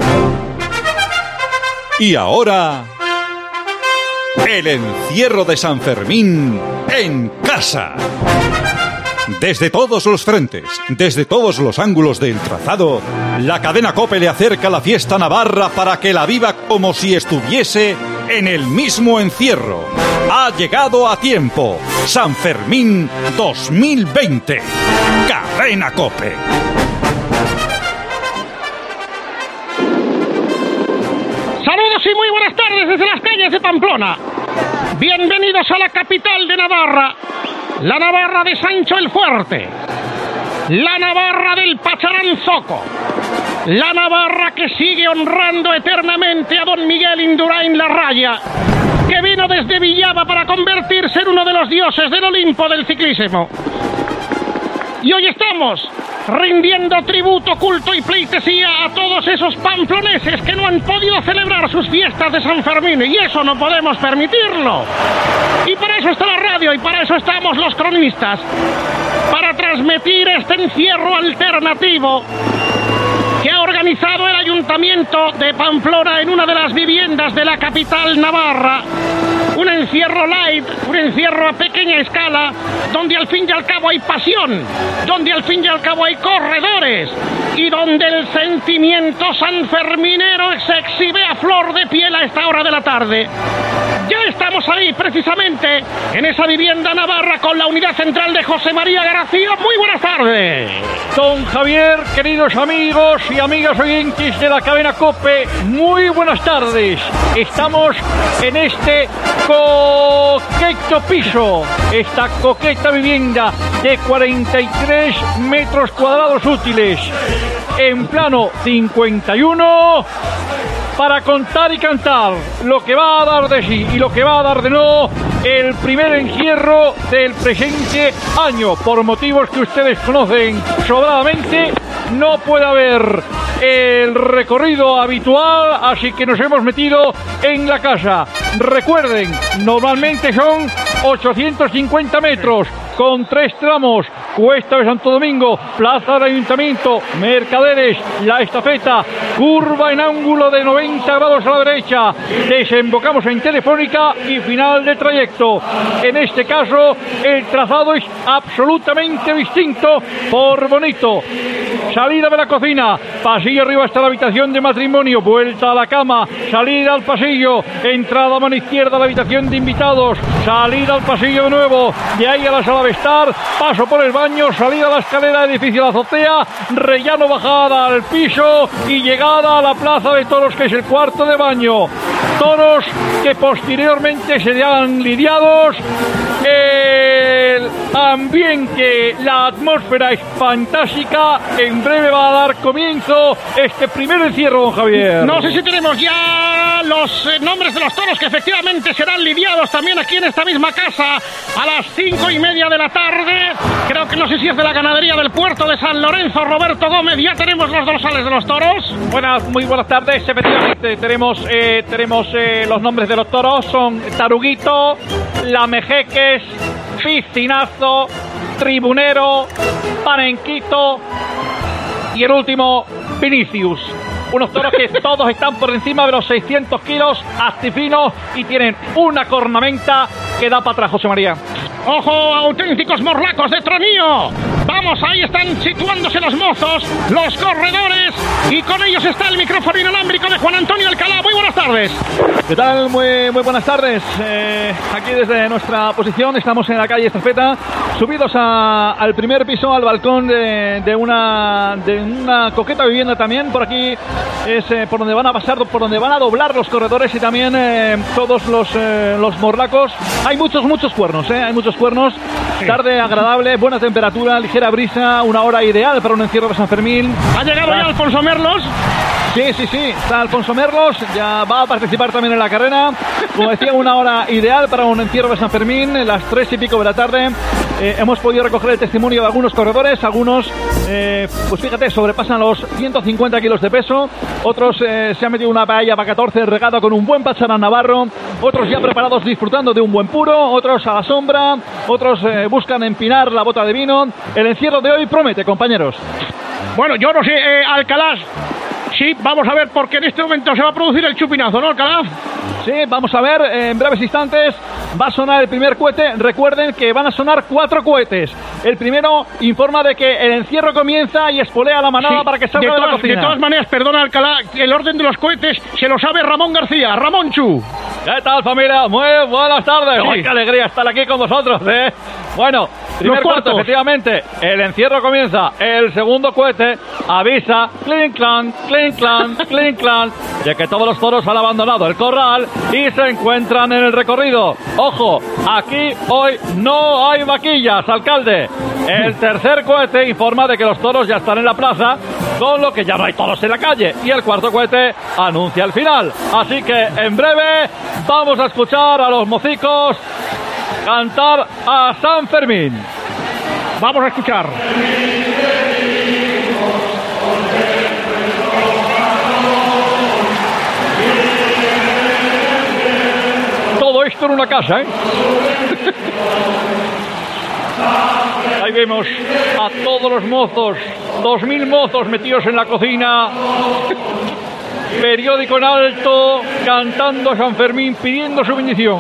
Speaker 6: Y ahora, el encierro de San Fermín en casa. Desde todos los frentes, desde todos los ángulos del trazado, la cadena COPE le acerca la fiesta navarra para que la viva como si estuviese en el mismo encierro. Ha llegado a tiempo. San Fermín 2020. Cadena COPE.
Speaker 5: Saludos y muy buenas tardes desde las calles de Pamplona. Bienvenidos a la capital de Navarra, la Navarra de Sancho el Fuerte, la Navarra del Pacharanzoco, la Navarra que sigue honrando eternamente a don Miguel Indurain la Raya, que vino desde Villaba para convertirse en uno de los dioses del Olimpo del ciclismo. Y hoy estamos rindiendo tributo, culto y pleitesía a todos esos pamploneses que no han podido celebrar sus fiestas de San Fermín, y eso no podemos permitirlo. Y para eso está la radio y para eso estamos los cronistas, para transmitir este encierro alternativo que ha organizado el Ayuntamiento de Pamplona en una de las viviendas de la capital navarra. Un encierro light, un encierro a pequeña escala, donde al fin y al cabo hay pasión, donde al fin y al cabo hay corredores y donde el sentimiento sanferminero se exhibe a flor de piel a esta hora de la tarde. Ya estamos ahí precisamente en esa vivienda navarra con la unidad central de José María García. Muy buenas tardes.
Speaker 13: Don Javier, queridos amigos y amigas oyentes de la cadena COPE, muy buenas tardes. Estamos en este coqueto piso, esta coqueta vivienda de 43 metros cuadrados útiles, en plano 51, para contar y cantar lo que va a dar de sí y lo que va a dar de no el primer encierro del presente año. Por motivos que ustedes conocen sobradamente, no puede haber el recorrido habitual, así que nos hemos metido en la casa. Recuerden, normalmente son 850 metros, con 3 tramos: Cuesta de Santo Domingo, Plaza del Ayuntamiento, Mercaderes, la estafeta, curva en ángulo de 90 grados a la derecha, desembocamos en Telefónica y final de trayecto. En este caso, el trazado es absolutamente distinto por bonito. Salida de la cocina, pasillo arriba hasta la habitación de matrimonio, vuelta a la cama, salida al pasillo, entrada a mano izquierda a la habitación de invitados, salida al pasillo de nuevo, de ahí a la sala de estar, paso por el baño, salida a la escalera del edificio de la azotea, rellano, bajada al piso y llegada a la plaza de toros, que es el cuarto de baño. Toros que posteriormente serían lidiados. El ambiente, la atmósfera es fantástica. En breve va a dar comienzo este primer encierro, don Javier.
Speaker 5: No sé si tenemos ya los nombres de los toros que efectivamente serán lidiados también aquí en esta misma casa a las 5:30 de la tarde. Creo que no sé si es de la ganadería del puerto de San Lorenzo, Roberto Gómez. Ya tenemos los dorsales de los toros.
Speaker 13: Muy buenas tardes. Efectivamente tenemos los nombres de los toros. Son Taruguito, Lamejeques, Piscinazo, Tribunero, Panenquito y el último, Vinicius. Unos toros que todos están por encima de los 600 kilos, actifinos, y tienen una cornamenta que da para atrás, José María.
Speaker 5: ¡Ojo, auténticos morlacos de Tronío! Vamos, ahí están situándose los mozos, los corredores, y con ellos está el micrófono inalámbrico de Juan Antonio Alcalá. Muy buenas tardes.
Speaker 13: ¿Qué tal? Muy buenas tardes. Aquí desde nuestra posición estamos en la calle Estafeta, subidos al primer piso, al balcón de una coqueta vivienda también. Por aquí es por donde van a pasar, por donde van a doblar los corredores y también todos los morlacos. Hay muchos cuernos, hay muchos cuernos. Tarde agradable, buena temperatura, ligera brisa, una hora ideal para un encierro de San Fermín.
Speaker 5: ¿Ha llegado ya Alfonso Merlos?
Speaker 13: Sí, está Alfonso Merlos, ya va a participar también en la carrera. Como decía, una hora ideal para un encierro de San Fermín, las 3 y pico de la tarde. Hemos podido recoger el testimonio de algunos corredores, algunos, pues fíjate, sobrepasan los 150 kilos de peso, otros se han metido una paella para 14 regada con un buen pacharán navarro, otros ya preparados disfrutando de un buen puro, otros a la sombra, otros buscan empinar la bota de vino. El encierro de hoy promete, compañeros.
Speaker 5: Bueno, yo no sé, Alcalá. Sí, vamos a ver, porque en este momento se va a producir el chupinazo, ¿no, Alcalá?
Speaker 13: Sí, vamos a ver, en breves instantes va a sonar el primer cohete. Recuerden que van a sonar 4 cohetes. El primero informa de que el encierro comienza y espolea la manada para que salga de la cocina.
Speaker 5: De todas maneras, perdona, Alcalá, el orden de los cohetes se lo sabe Ramón García. Ramón Chu.
Speaker 13: ¿Qué tal, familia? Muy buenas tardes. Sí. ¡Ay, qué alegría estar aquí con vosotros, eh! Bueno, primer cohete, efectivamente, el encierro comienza. El segundo cohete avisa, clink, clan, clink, clan, clink, clan, de que todos los toros han abandonado el corral y se encuentran en el recorrido. Ojo, aquí hoy no hay vaquillas, alcalde. El tercer cohete informa de que los toros ya están en la plaza, con lo que ya no hay toros en la calle. Y el cuarto cohete anuncia el final. Así que en breve vamos a escuchar a los mocicos cantar a San Fermín.
Speaker 5: Vamos a escuchar.
Speaker 13: Todo esto en una casa, ¿eh? Ahí vemos a todos los mozos, 2000 mozos metidos en la cocina. Periódico en alto, cantando a San Fermín, pidiendo su bendición.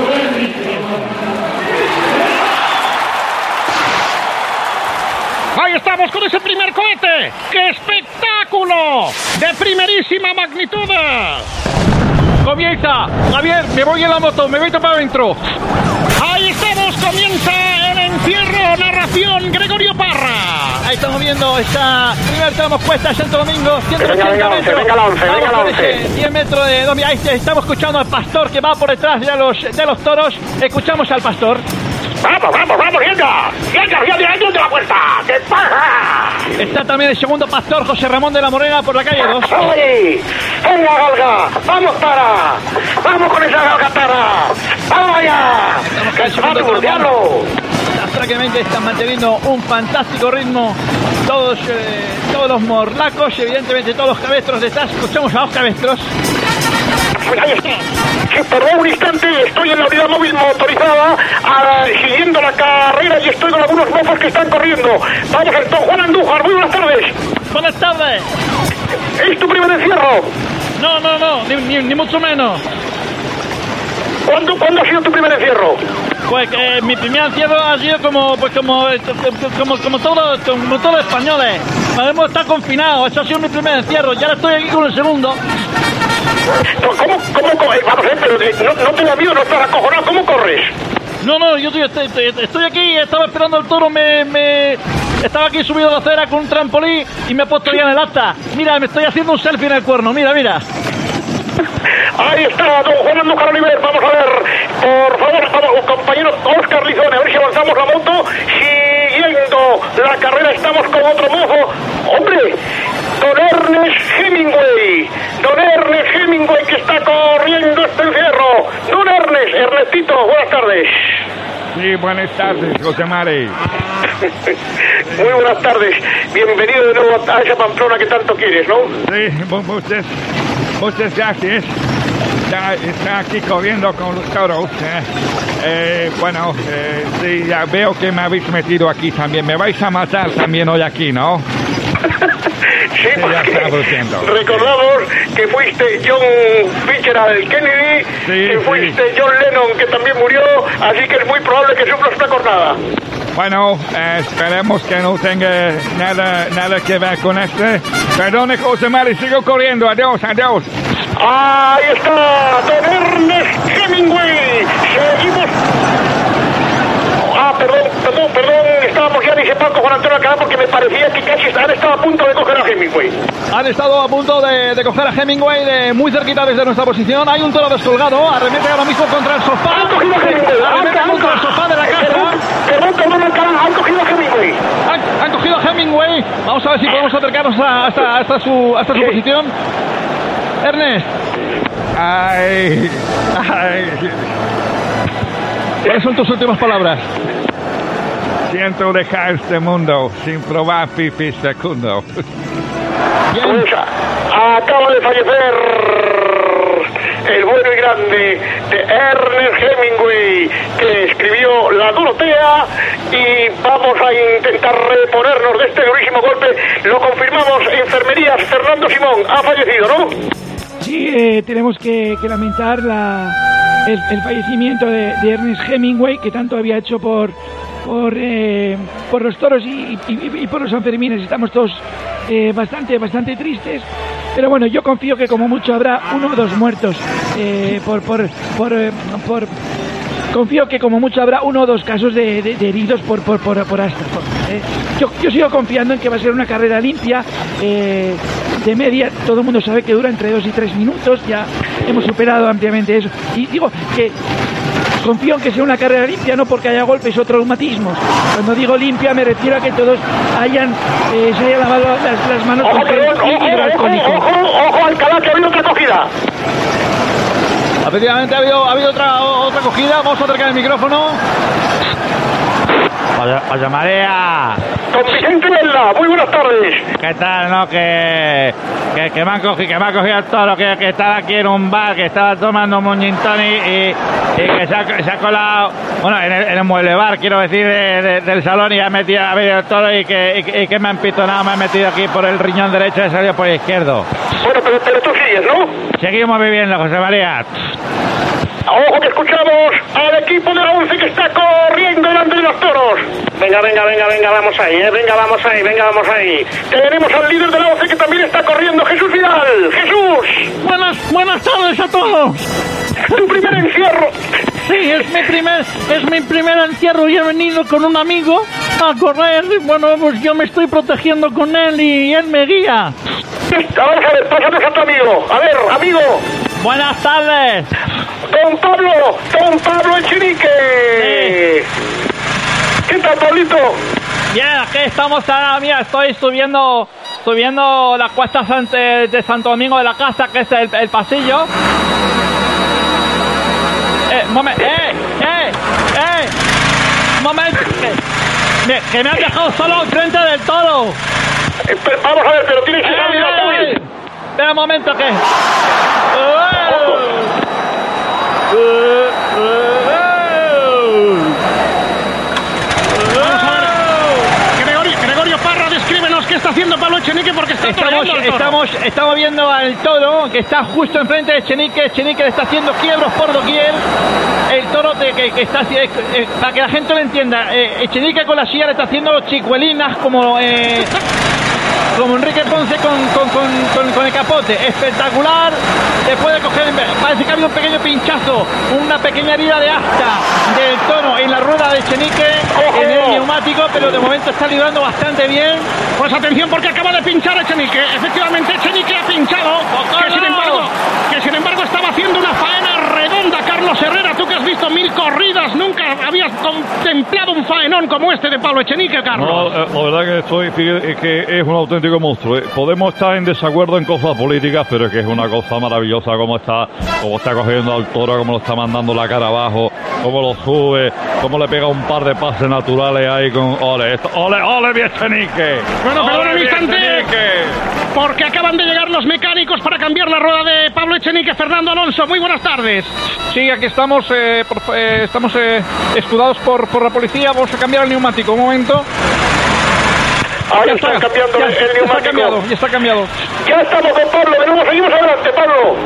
Speaker 5: Ahí estamos con ese primer cohete. ¡Qué espectáculo! De primerísima magnitud.
Speaker 13: Comienza. Javier, me voy en la moto, me voy para adentro.
Speaker 5: Ahí estamos, comienza el encierro. Narración, Gregorio Parra.
Speaker 13: Ahí estamos viendo esta primer tramo Cuesta de Santo Domingo, 180 metros.
Speaker 8: Venga la 11, venga la 11.
Speaker 13: 10 metros de dominio. Ahí estamos escuchando al pastor que va por detrás de los toros. Escuchamos al pastor.
Speaker 8: ¡Vamos, venga! ¡Ya dentro de la puerta! ¿Qué pasa?
Speaker 13: Está también el segundo pastor, José Ramón de la Morena, por la calle 2.
Speaker 8: ¡Oye! ¡Venga, Galga! ¡Vamos para! ¡Vamos con esa galgatara! ¡Vamos allá! ¡Que diablo!
Speaker 13: Prácticamente están manteniendo un fantástico ritmo. Todos los morlacos, evidentemente todos los cabestros detrás. Escuchamos a los cabestros.
Speaker 8: Ahí está. Sí, perdón un instante, estoy en la unidad móvil motorizada, siguiendo la carrera y estoy con algunos mozos que están corriendo. Vamos, don Juan Andújar, muy buenas tardes.
Speaker 13: Buenas tardes.
Speaker 8: ¿Es tu primer encierro?
Speaker 13: No, ni mucho menos.
Speaker 8: ¿Cuándo ha sido tu primer encierro?
Speaker 13: Pues mi primer encierro ha sido como todos los españoles. Hemos estado confinados, eso ha sido mi primer encierro, ya ahora estoy aquí con el segundo.
Speaker 8: ¿Cómo? Vamos a ver, pero no tengas miedo, no estás acojonado, ¿cómo corres?
Speaker 13: No, yo estoy aquí, estaba esperando al toro, estaba aquí subido a la acera con un trampolín y me he puesto ya en el acta. Mira, me estoy haciendo un selfie en el cuerno, mira.
Speaker 8: Ahí está, don Juan Andújar Oliver, vamos a ver, por favor, vamos, compañero Óscar Lizone, a ver si avanzamos la moto, siguiendo la carrera, estamos con otro mozo, hombre, don Ernest Hemingway, que está corriendo este encierro, don Ernestito, buenas tardes.
Speaker 14: Sí, buenas tardes, José Mari.
Speaker 8: Muy buenas tardes, bienvenido de nuevo a esa Pamplona que tanto quieres, ¿no?
Speaker 14: Sí, muchas gracias. Está aquí corriendo con los toros. Sí, ya veo que me habéis metido aquí también. Me vais a matar también hoy aquí, ¿no?
Speaker 8: Sí, porque recordamos que fuiste John Fitzgerald Kennedy, que fuiste John Lennon, que también murió, así que es muy probable que sufras una cornada.
Speaker 14: Bueno, esperemos que no tenga nada que ver con este. Perdone, José Mari, sigo corriendo. Adiós.
Speaker 8: Ahí está, don Ernest Hemingway. Seguimos. Perdón, estábamos ya disipando Juan Antonio Alcalá porque me parecía que casi han estado a punto de coger a Hemingway.
Speaker 13: Han estado a punto de coger a Hemingway muy cerquita desde nuestra posición. Hay un toro descolgado, arremete ahora mismo contra el sofá.
Speaker 8: Han cogido a Hemingway.
Speaker 13: Arremete contra el sofá de la casa.
Speaker 8: Perdón, Alcalá, han cogido a Hemingway.
Speaker 13: Han cogido a Hemingway. Vamos a ver si podemos acercarnos hasta su posición. Ernest.
Speaker 14: Ay.
Speaker 13: ¿Cuáles son tus últimas palabras?
Speaker 14: Siento dejar este mundo sin probar pipis secundo.
Speaker 8: Pues acaba de fallecer el bueno y grande de Ernest Hemingway, que escribió La Dorotea, y vamos a intentar reponernos de este durísimo golpe. Lo confirmamos, enfermerías, Fernando Simón ha fallecido, ¿no?
Speaker 9: Sí, tenemos que lamentar el fallecimiento de Ernest Hemingway, que tanto había hecho por los toros y por los Sanfermines. Estamos todos bastante tristes, pero bueno, yo confío que como mucho habrá 1 o 2 muertos confío que como mucho habrá 1 o 2 casos de heridos por Astra. Yo sigo confiando en que va a ser una carrera limpia, de media. Todo el mundo sabe que dura entre 2 y 3 minutos, ya hemos superado ampliamente eso, y digo que confío en que sea una carrera limpia, no porque haya golpes o traumatismos. Cuando digo limpia me refiero a que todos se hayan lavado las manos con líquido alcohólico.
Speaker 8: Ojo, Alcalá, que ha habido otra cogida.
Speaker 13: Efectivamente ha habido otra cogida. Vamos a acercar el micrófono.
Speaker 15: José María.
Speaker 8: Don Vicente Vela, muy buenas tardes.
Speaker 15: ¿Qué tal, no? Que me han cogido el toro, que estaba aquí en un bar, que estaba tomando un gin tonic y que se ha colado, bueno, en el mueble bar, quiero decir, del salón, y ha metido el toro y que me han pitonado, me han metido aquí por el riñón derecho y he salido por el izquierdo.
Speaker 8: Bueno, pero tú sigues, ¿no?
Speaker 15: Seguimos viviendo, José María.
Speaker 8: Ojo que escuchamos al equipo de la 11 que está corriendo delante de los toros. Venga, vamos ahí. Tenemos al líder de la 11 que también está corriendo, Jesús Vidal. ¡Jesús!
Speaker 13: Buenas tardes a todos.
Speaker 8: Tu primer encierro.
Speaker 13: Sí, es mi primer encierro y he venido con un amigo a correr. Bueno, pues yo me estoy protegiendo con él y él me guía.
Speaker 8: Vamos a ver, pásanos a tu amigo. A ver, amigo.
Speaker 13: Buenas tardes.
Speaker 8: Don Pablo Echenique.
Speaker 13: Sí.
Speaker 8: ¿Qué tal, Pablito?
Speaker 13: Bien, aquí estamos ahora, mira, estoy subiendo las cuestas de Santo Domingo de la Casa, que es el pasillo. Momento, que me han dejado solo al frente del toro.
Speaker 8: Vamos a ver, pero tienes que salir al móvil.
Speaker 13: Espera un momento, que...
Speaker 5: Vamos a ver. Gregorio Parra, descríbenos qué está haciendo Pablo Echenique porque está toreando al toro.
Speaker 15: Estamos viendo al toro que está justo enfrente de Echenique. Echenique le está haciendo quiebros por doquier. El toro que está para que la gente lo entienda, Echenique con la silla le está haciendo chicuelinas como Enrique Ponce con el capote. Espectacular. Después de coger, parece que ha habido un pequeño pinchazo, una pequeña herida de asta del toro en la rueda de Echenique, en el neumático, pero de momento está librando bastante bien.
Speaker 5: Pues atención porque acaba de pinchar Echenique. Efectivamente Echenique ha pinchado, que sin embargo estaba haciendo una faena redonda. Carlos Herrera, tú que has visto 1000 corridas, nunca habías contemplado un faenón como este de Pablo Echenique, Carlos.
Speaker 14: No, la verdad que es un auténtico monstruo. Podemos estar en desacuerdo en cosas políticas, pero es que es una cosa maravillosa cómo está cogiendo al toro, cómo lo está mandando la cara abajo, cómo lo sube, cómo le pega un par de pases naturales ahí con ole, mi Echenique.
Speaker 5: Bueno, perdón un instante, porque acaban de llegar los mecánicos para cambiar la rueda de Pablo Echenique. Fernando Alonso, muy buenas tardes.
Speaker 13: Sí, aquí estamos, estamos escudados por la policía. Vamos a cambiar el neumático, un momento.
Speaker 8: Ahí están cambiando el neumático.
Speaker 13: Ya está cambiado.
Speaker 8: Ya estamos con Pablo, seguimos adelante, Pablo.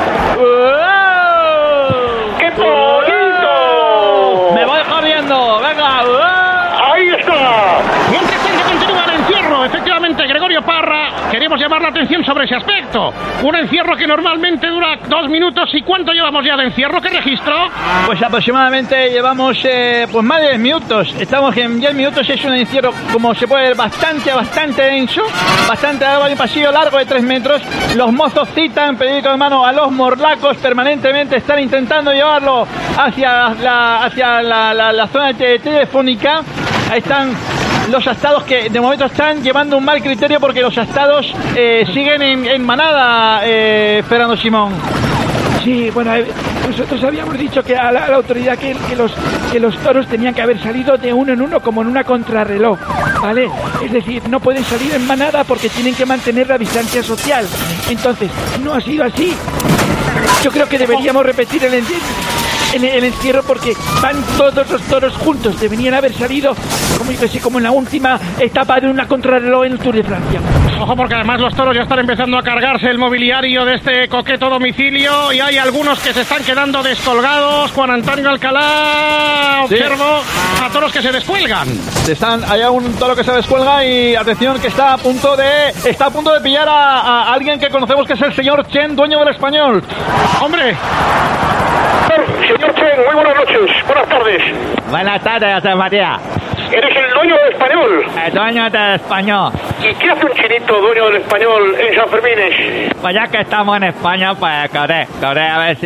Speaker 8: ¡Qué bonito!
Speaker 15: Me voy corriendo, venga.
Speaker 8: Ahí está.
Speaker 5: Mientras tanto continúa el encierro, efectivamente, Gregorio Parra, queremos llamar la atención sobre ese aspecto. Un encierro que normalmente dura 2 minutos. ¿Y cuánto llevamos ya de encierro? ¿Qué registro?
Speaker 15: Pues aproximadamente llevamos pues más de 10 minutos. Estamos en 10 minutos. Es un encierro, como se puede ver, bastante denso, bastante largo, un pasillo largo de 3 metros. Los mozos citan, periódico en mano, a los morlacos permanentemente. Están intentando llevarlo hacia la zona telefónica. Ahí están los astados que de momento están llevando un mal criterio porque los astados siguen en manada, Fernando Simón.
Speaker 9: Sí, bueno, nosotros habíamos dicho que a la autoridad que los toros tenían que haber salido de uno en uno como en una contrarreloj, ¿vale? Es decir, no pueden salir en manada porque tienen que mantener la distancia social. Entonces, no ha sido así. Yo creo que deberíamos repetir el encierro porque van todos los toros juntos. Deberían haber salido como en la última etapa de una contrarreloj en el Tour de Francia.
Speaker 5: Ojo, porque además los toros ya están empezando a cargarse el mobiliario de este coqueto domicilio y hay algunos que se están quedando descolgados. Juan Antonio Alcalá, observo a toros que se descuelgan.
Speaker 13: Hay un toro que se descuelga y atención que está a punto de pillar a alguien que conocemos que es el señor Chen, dueño del Español.
Speaker 5: ¡Hombre!
Speaker 8: Señor Chen, muy buenas noches, buenas tardes.
Speaker 15: Buenas tardes, José María.
Speaker 8: ¿Eres el dueño del Español?
Speaker 15: El dueño del Español.
Speaker 8: ¿Y qué hace un chinito dueño del Español en San Fermín?
Speaker 15: Pues ya que estamos en España, pues corré a ver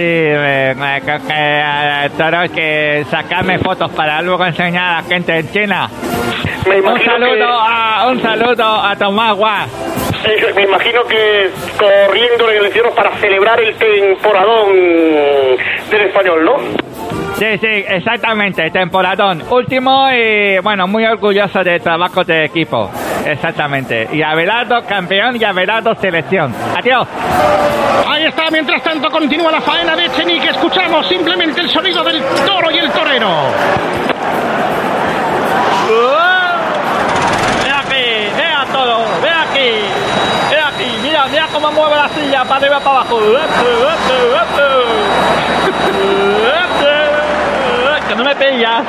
Speaker 15: si toros que sacarme fotos para luego enseñar a la gente en China. Un saludo a Tomás Guas.
Speaker 8: Me imagino que corriendo en el encierro para celebrar el temporadón del Español, ¿no?
Speaker 15: Sí, exactamente, temporadón. Último y, bueno, muy orgulloso del trabajo de equipo. Exactamente. Y Abelardo campeón y Abelardo selección. Adiós.
Speaker 5: Ahí está, mientras tanto continúa la faena de Echenique. Escuchamos simplemente el sonido del toro y el torero.
Speaker 15: Vea todo, ve aquí, mira cómo mueve la silla para arriba para abajo. Que no me pillas.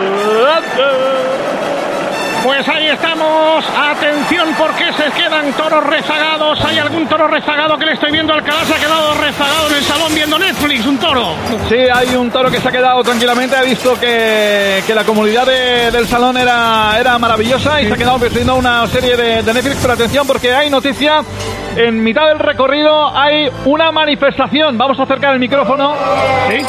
Speaker 5: Pues ahí estamos, atención porque se quedan toros rezagados. Hay algún toro rezagado que le estoy viendo. Alcalá se ha quedado rezagado en el salón viendo Netflix, un toro.
Speaker 13: Sí, hay un toro que se ha quedado tranquilamente, ha visto que la comunidad del salón era maravillosa y se ha quedado viendo una serie de Netflix. Pero atención porque hay noticia, en mitad del recorrido hay una manifestación. Vamos a acercar el micrófono.
Speaker 5: Sí.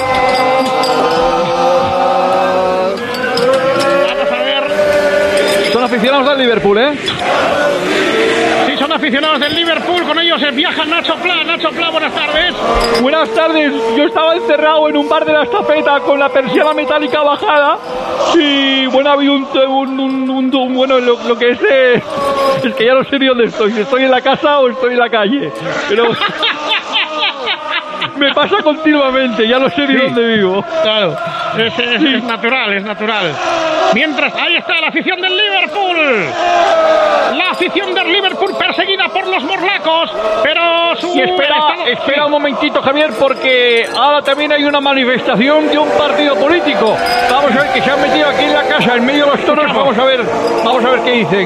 Speaker 13: Son aficionados del Liverpool, ¿eh?
Speaker 5: Sí, son aficionados del Liverpool. Con ellos viaja Nacho Pla. Nacho Pla, buenas tardes.
Speaker 13: Buenas tardes. Yo estaba encerrado en un bar de la Estafeta con la persiana metálica bajada y bueno, había bueno, lo que es que ya no sé ni dónde estoy. Si estoy en la casa o estoy en la calle. Pero Me pasa continuamente, ya no sé ni dónde vivo.
Speaker 5: Claro, es natural, es natural. Mientras, ahí está la afición del Liverpool. La afición del Liverpool perseguida por los morlacos, pero su...
Speaker 13: Y espera un momentito, Javier, porque ahora también hay una manifestación de un partido político. Vamos a ver, que se han metido aquí en la casa, en medio de los toros. Vamos a ver qué dicen.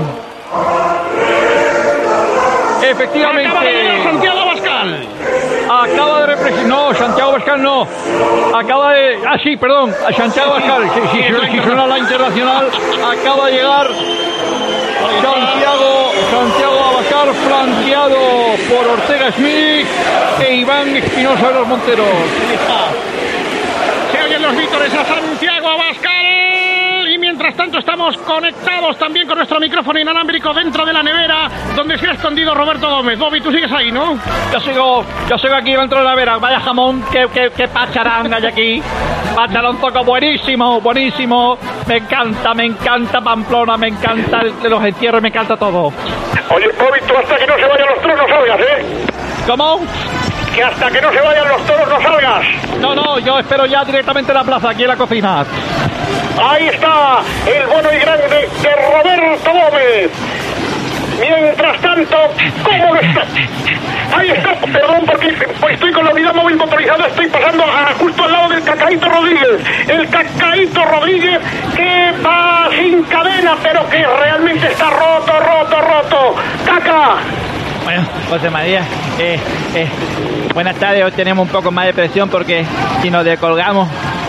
Speaker 13: Efectivamente.
Speaker 5: Acaba de llegar Santiago Abascal.
Speaker 13: Acaba de representar... No, Santiago Abascal no. Acaba de... Ah, sí, perdón. A Santiago Abascal. Si suena la internacional. Acaba de llegar Santiago Abascal, flanqueado por Ortega Smith e Iván Espinosa de los Monteros.
Speaker 5: Se oyen los vítores a Santiago Abascal. Y mientras tanto estamos conectados también con nuestro micrófono inalámbrico dentro de la nevera, donde se ha escondido Roberto Gómez. Bobby, tú sigues ahí, ¿no?
Speaker 13: Yo sigo aquí dentro de la nevera. Vaya jamón, qué pacharanga hay aquí. Pacharón buenísimo, buenísimo. Me encanta Pamplona, me encanta los entierros, me encanta todo.
Speaker 8: Oye, Bobby, tú hasta que no se vayan los toros no salgas, ¿eh?
Speaker 13: ¿Cómo?
Speaker 8: Que hasta que no se vayan los toros no salgas.
Speaker 13: No, yo espero ya directamente en la plaza, aquí en la cocina.
Speaker 8: Ahí está el bueno y grande de Roberto Gómez. Mientras tanto, ¿cómo lo está? Ahí está, perdón, porque estoy con la unidad móvil motorizada, estoy pasando justo al lado del Cacaíto Rodríguez. El Cacaíto Rodríguez que va sin cadena, pero que realmente está roto. ¡Caca!
Speaker 15: Bueno, José María, buenas tardes. Hoy tenemos un poco más de presión porque si nos descolgamos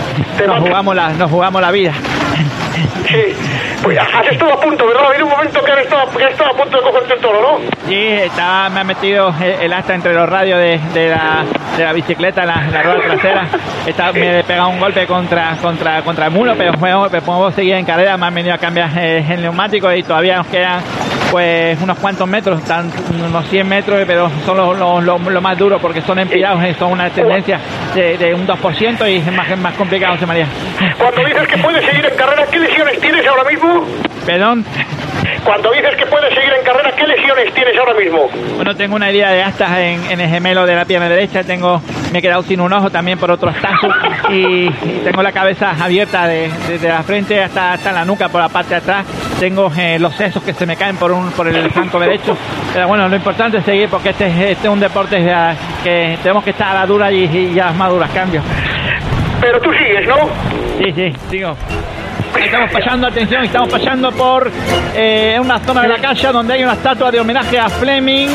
Speaker 15: nos jugamos la vida.
Speaker 8: Sí, pues has estado a punto, ¿verdad? Ha habido un momento que has estado a punto de cogerte el toro, ¿no?
Speaker 15: Sí, me ha metido el asta entre los radios de la bicicleta, la rueda trasera. Me he pegado un golpe contra el muro, pero podemos seguir en carrera. Me han venido a cambiar el neumático y todavía nos quedan pues unos cuantos metros, unos 100 metros, pero son lo más duro porque son empilados, son una tendencia de un 2% y es más complicado, José María.
Speaker 8: Cuando dices que puedes seguir en carrera, ¿qué lesiones tienes ahora mismo?
Speaker 15: ¿Perdón?
Speaker 8: Cuando dices que puedes seguir en carrera, ¿qué lesiones tienes ahora mismo?
Speaker 15: Bueno, tengo una herida de astas en el gemelo de la pierna derecha, me he quedado sin un ojo también por otro astazo y tengo la cabeza abierta desde la frente hasta la nuca por la parte de atrás. Tengo los sesos que se me caen por el flanco derecho, pero bueno, lo importante es seguir porque este es un deporte que tenemos que estar a la dura y a las maduras cambios.
Speaker 8: Pero tú sigues, ¿no?
Speaker 15: Sí, sigo. Estamos pasando por una zona de la calle donde hay una estatua de homenaje a Fleming.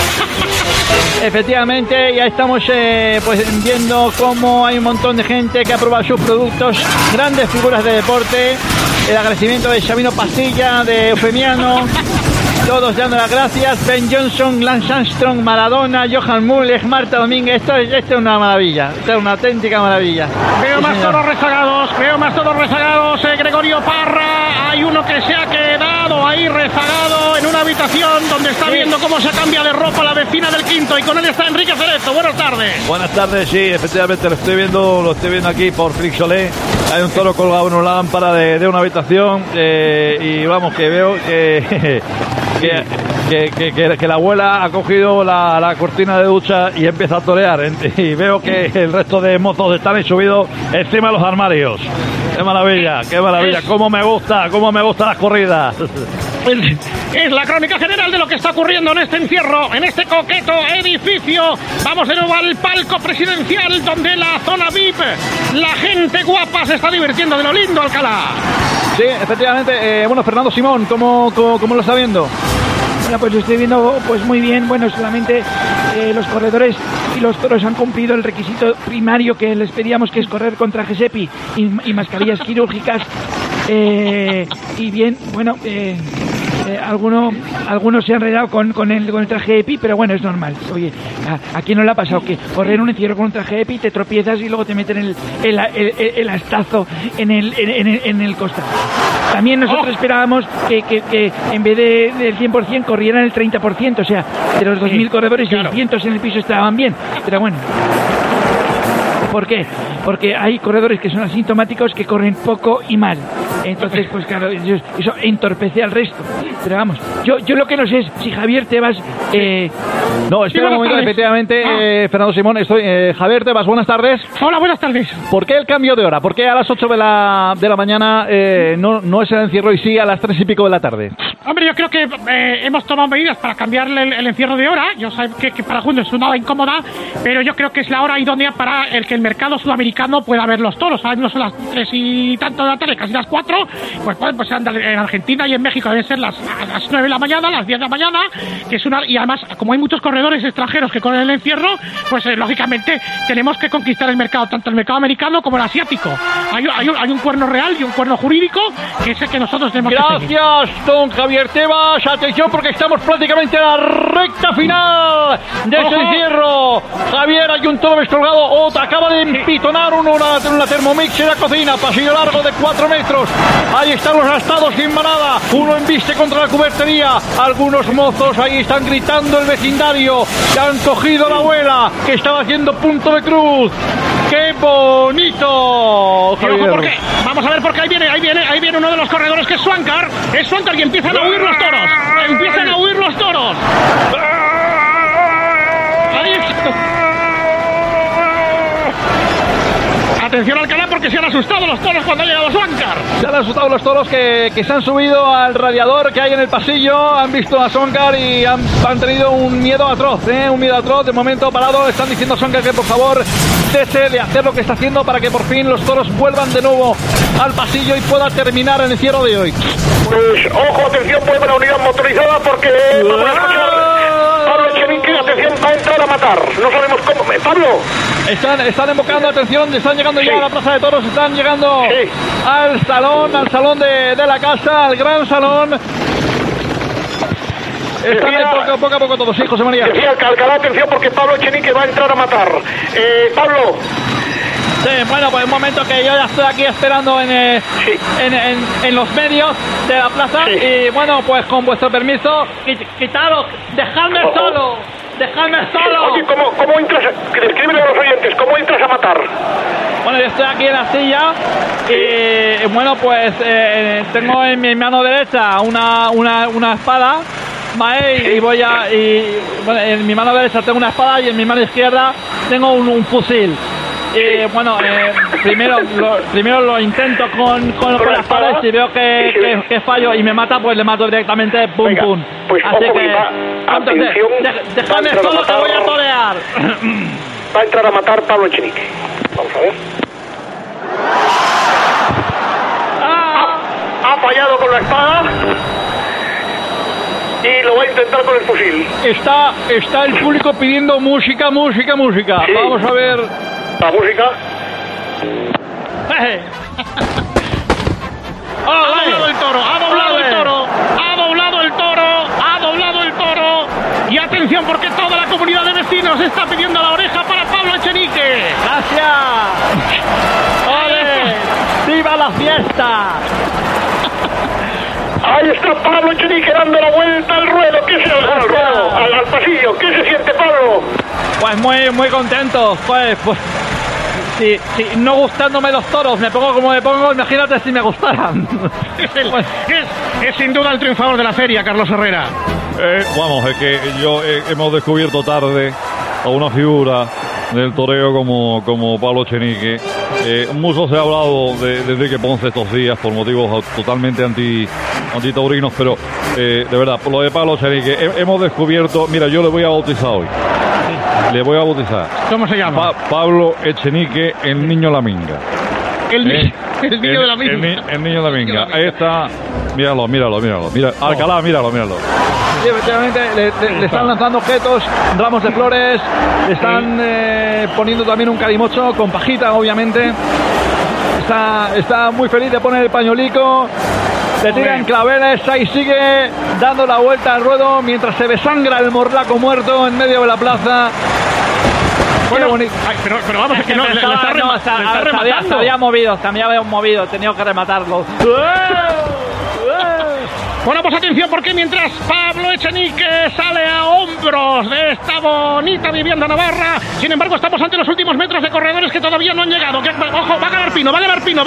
Speaker 15: Efectivamente, ya estamos pues viendo cómo hay un montón de gente que ha probado sus productos, grandes figuras de deporte, el agradecimiento de Xamino Pastilla, de Eufemiano, todos dando las gracias, Ben Johnson, Lance Armstrong, Maradona, Johan Mulech, Marta Domínguez. Esto es una maravilla, esto es una auténtica maravilla.
Speaker 5: Veo más toros rezagados, Gregorio Parra, hay uno que se ha quedado ahí rezagado en una habitación donde está viendo cómo se cambia de ropa la vecina del quinto, y con él está Enrique Cerezo. Buenas tardes.
Speaker 14: Buenas tardes, sí, efectivamente lo estoy viendo aquí por Flixolé. Hay un toro colgado en una lámpara de una habitación y vamos, que veo que la abuela ha cogido la cortina de ducha y empieza a torear, y veo que el resto de mozos están ahí subidos encima de los armarios. Qué maravilla, cómo me gustan las corridas.
Speaker 5: Es la crónica general de lo que está ocurriendo en este encierro, en este coqueto edificio. Vamos de nuevo al palco presidencial, donde la zona VIP, la gente guapa se está divirtiendo de lo lindo, Alcalá.
Speaker 13: Sí, efectivamente. Bueno, Fernando Simón, ¿cómo lo está viendo?
Speaker 9: Bueno, pues lo estoy viendo pues muy bien. Bueno, solamente los corredores y los toros han cumplido el requisito primario que les pedíamos, que es correr con trajes EPI y mascarillas quirúrgicas. Y bien, bueno, algunos se han enredado con el traje EPI, pero bueno, es normal. Oye, ¿a quién no le ha pasado que correr un encierro con un traje EPI, te tropiezas y luego te meten el astazo en el costado? También nosotros esperábamos que en vez del 100% corrieran el 30%, o sea, de los 2.000 corredores, 600 en el piso estaban bien, pero bueno. ¿Por qué? Porque hay corredores que son asintomáticos, que corren poco y mal. Entonces, pues claro, eso entorpece al resto. Pero vamos, yo lo que no sé es si Javier Tebas...
Speaker 13: No, espera un momento, efectivamente, Fernando Simón, Javier Tebas, buenas tardes.
Speaker 5: Hola, buenas tardes.
Speaker 13: ¿Por qué el cambio de hora? ¿Por qué a las 8 de la mañana no es el encierro y sí a las 3 y pico de la tarde?
Speaker 5: Hombre, yo creo que hemos tomado medidas para cambiarle el encierro de hora. Yo sé que para junio es una hora incómoda, pero yo creo que es la hora idónea para que el mercado sudamericano pueda ver los toros. Ahora mismo son las 3 y tanto de la tarde, casi las 4. Pues en Argentina y en México deben ser las 9 de la mañana, las 10 de la mañana, que es una... Y además, como hay muchos corredores extranjeros que corren el encierro, pues lógicamente tenemos que conquistar el mercado, tanto el mercado americano como el asiático. Hay un cuerno real y un cuerno jurídico que es el que nosotros tenemos que seguir.
Speaker 13: Gracias, don Javier Tebas. Atención, porque estamos prácticamente en la recta final de este encierro. Javier, hay un toro descolgado. Otra acaba de empitonar una Thermomix en la cocina. Pasillo largo de 4 metros. Ahí están los astados sin manada. Uno embiste contra la cubertería. Algunos mozos ahí están gritando el vecindario. Que han cogido a la abuela que estaba haciendo punto de cruz. ¡Qué bonito!
Speaker 5: Porque, vamos a ver, porque ahí viene uno de los corredores que es Swankar y empiezan a huir los toros. Ahí está. Atención Alcalá, porque se han asustado los toros cuando ha llegado Swankar.
Speaker 13: Se han asustado los toros que se han subido al radiador que hay en el pasillo, han visto a Swankar y han tenido un miedo atroz, un miedo atroz. De momento parado, están diciendo a Swankar que por favor cese de hacer lo que está haciendo para que por fin los toros vuelvan de nuevo al pasillo y pueda terminar el encierro de hoy.
Speaker 8: Pues ojo, atención, vuelve la unidad motorizada porque vamos a escuchar. Pablo Echenique, atención, va a entrar a matar. No sabemos cómo. Pablo.
Speaker 13: Están invocando, atención, están llegando ya a la plaza de toros, están llegando al salón de la casa, al gran salón. Están ahí poco a poco todos, sí, José María.
Speaker 8: Decía Alcalá, atención, porque Pablo Echenique va a entrar a matar. Pablo.
Speaker 13: Sí, bueno, pues un momento que yo ya estoy aquí esperando en los medios de la plaza y bueno, pues con vuestro permiso, quitaros, dejadme solo.
Speaker 8: Oye, ¿cómo entras? Descríbele a los oyentes, ¿cómo entras a matar?
Speaker 13: Bueno, yo estoy aquí en la silla y bueno, pues tengo en mi mano derecha una espada, ¿vale? Y bueno, en mi mano derecha tengo una espada y en mi mano izquierda tengo un fusil. Y bueno, primero lo intento con la espada y si veo que fallo y me mata, pues le mato directamente, pum.
Speaker 8: Pues
Speaker 13: así
Speaker 8: ojo,
Speaker 13: que déjame solo que voy a torear.
Speaker 8: Va a entrar a matar Pablo Echenique. Vamos a ver. Ha fallado con la espada y lo va a intentar con el fusil.
Speaker 13: Está el público pidiendo música. Sí. Vamos a ver
Speaker 8: la música.
Speaker 5: Ha doblado el toro. Y atención, porque toda la comunidad de vecinos está pidiendo la oreja para Pablo Echenique.
Speaker 13: ¡Gracias! ¡Ole! ¡Viva la fiesta!
Speaker 8: Ahí está Pablo Echenique dando la vuelta al ruedo. Al pasillo. ¿Qué se siente, Pablo?
Speaker 13: Pues muy contento. Pues si no gustándome los toros me pongo como me pongo, imagínate si me gustaran.
Speaker 5: Es sin duda el triunfador de la feria, Carlos Herrera.
Speaker 14: Vamos, es que hemos descubierto tarde a una figura del toreo como Pablo Echenique. Mucho se ha hablado de Enrique Ponce estos días por motivos totalmente antitaurinos, pero de verdad, por lo de Pablo Echenique hemos descubierto, mira, yo le voy a bautizar hoy. Le voy a bautizar.
Speaker 5: ¿Cómo se llama?
Speaker 14: Pablo Echenique, el niño la minga.
Speaker 5: El niño de la minga.
Speaker 14: El niño de la minga. Ahí está. Míralo. Mira, Alcalá, míralo.
Speaker 13: Sí, efectivamente, le están lanzando objetos, ramos de flores, le están poniendo también un calimocho con pajita, obviamente. Está muy feliz de poner el pañolico. Le tiran claveles, ahí sigue dando la vuelta al ruedo mientras se desangra el morlaco muerto en medio de la plaza.
Speaker 5: Bueno, pero vamos, es que no, le está rematando.
Speaker 13: Se había movido, tenía que rematarlo.
Speaker 5: Bueno, pues atención, porque mientras Pablo Echenique sale a hombros de esta bonita vivienda navarra, sin embargo estamos ante los últimos metros de corredores que todavía no han llegado. Ojo, va a ganar Pino.
Speaker 13: Llega Pino.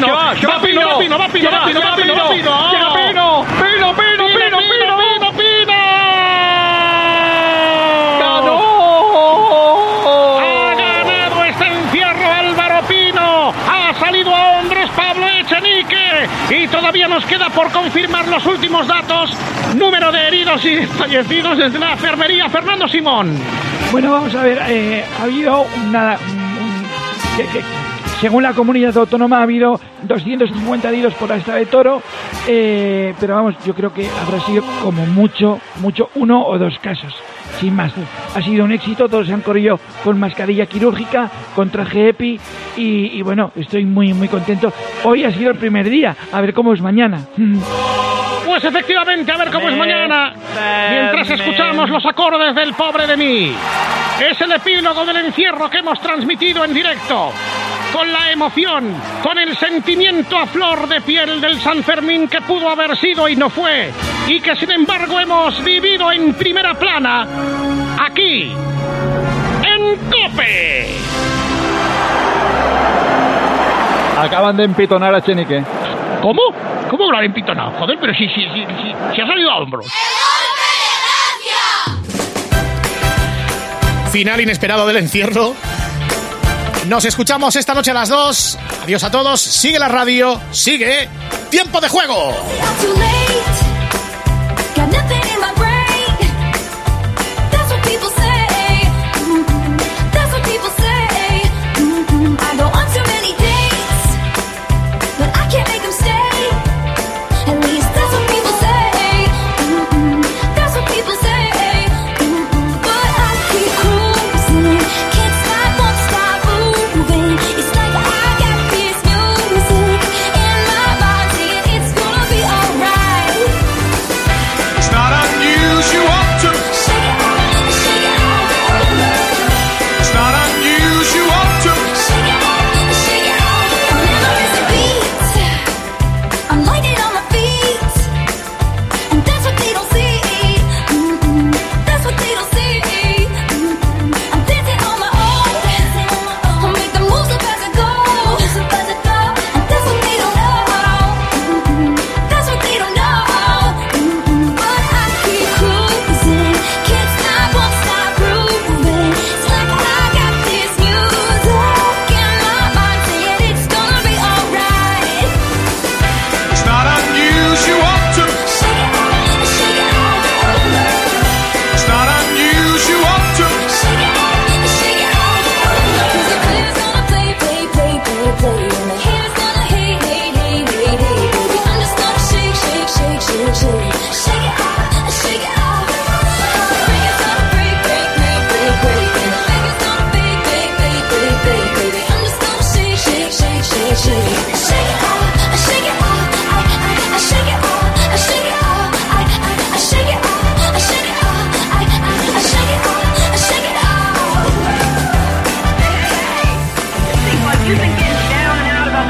Speaker 5: Ha ganado este encierro Álvaro Pino. Ha salido a hombros Pablo Echenique. Y todavía nos queda por confirmar los últimos datos. Número de heridos y fallecidos desde la enfermería. Fernando Simón.
Speaker 9: Bueno, vamos a ver. Ha habido según la comunidad autónoma ha habido 250 heridos por esta de toro, pero vamos, yo creo que habrá sido como mucho, uno o dos casos, sin más. Ha sido un éxito, todos se han corrido con mascarilla quirúrgica, con traje EPI y bueno, estoy muy contento. Hoy ha sido el primer día, a ver cómo es mañana.
Speaker 5: Pues efectivamente, a ver cómo es mañana. Mientras escuchamos los acordes del Pobre de mí. Es el epílogo del encierro que hemos transmitido en directo. Con la emoción, con el sentimiento a flor de piel del San Fermín que pudo haber sido y no fue. Y que sin embargo hemos vivido en primera plana. Aquí, en COPE.
Speaker 14: Acaban de empitonar a Echenique.
Speaker 5: ¿Cómo? ¿Cómo lo han empitonado? Joder, pero si ha salido a hombros.
Speaker 4: Final inesperado del encierro. Nos escuchamos esta noche a las 2. Adiós a todos. Sigue la radio. Sigue Tiempo de Juego.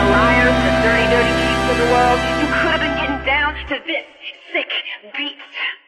Speaker 16: You could have been getting down to this sick beat.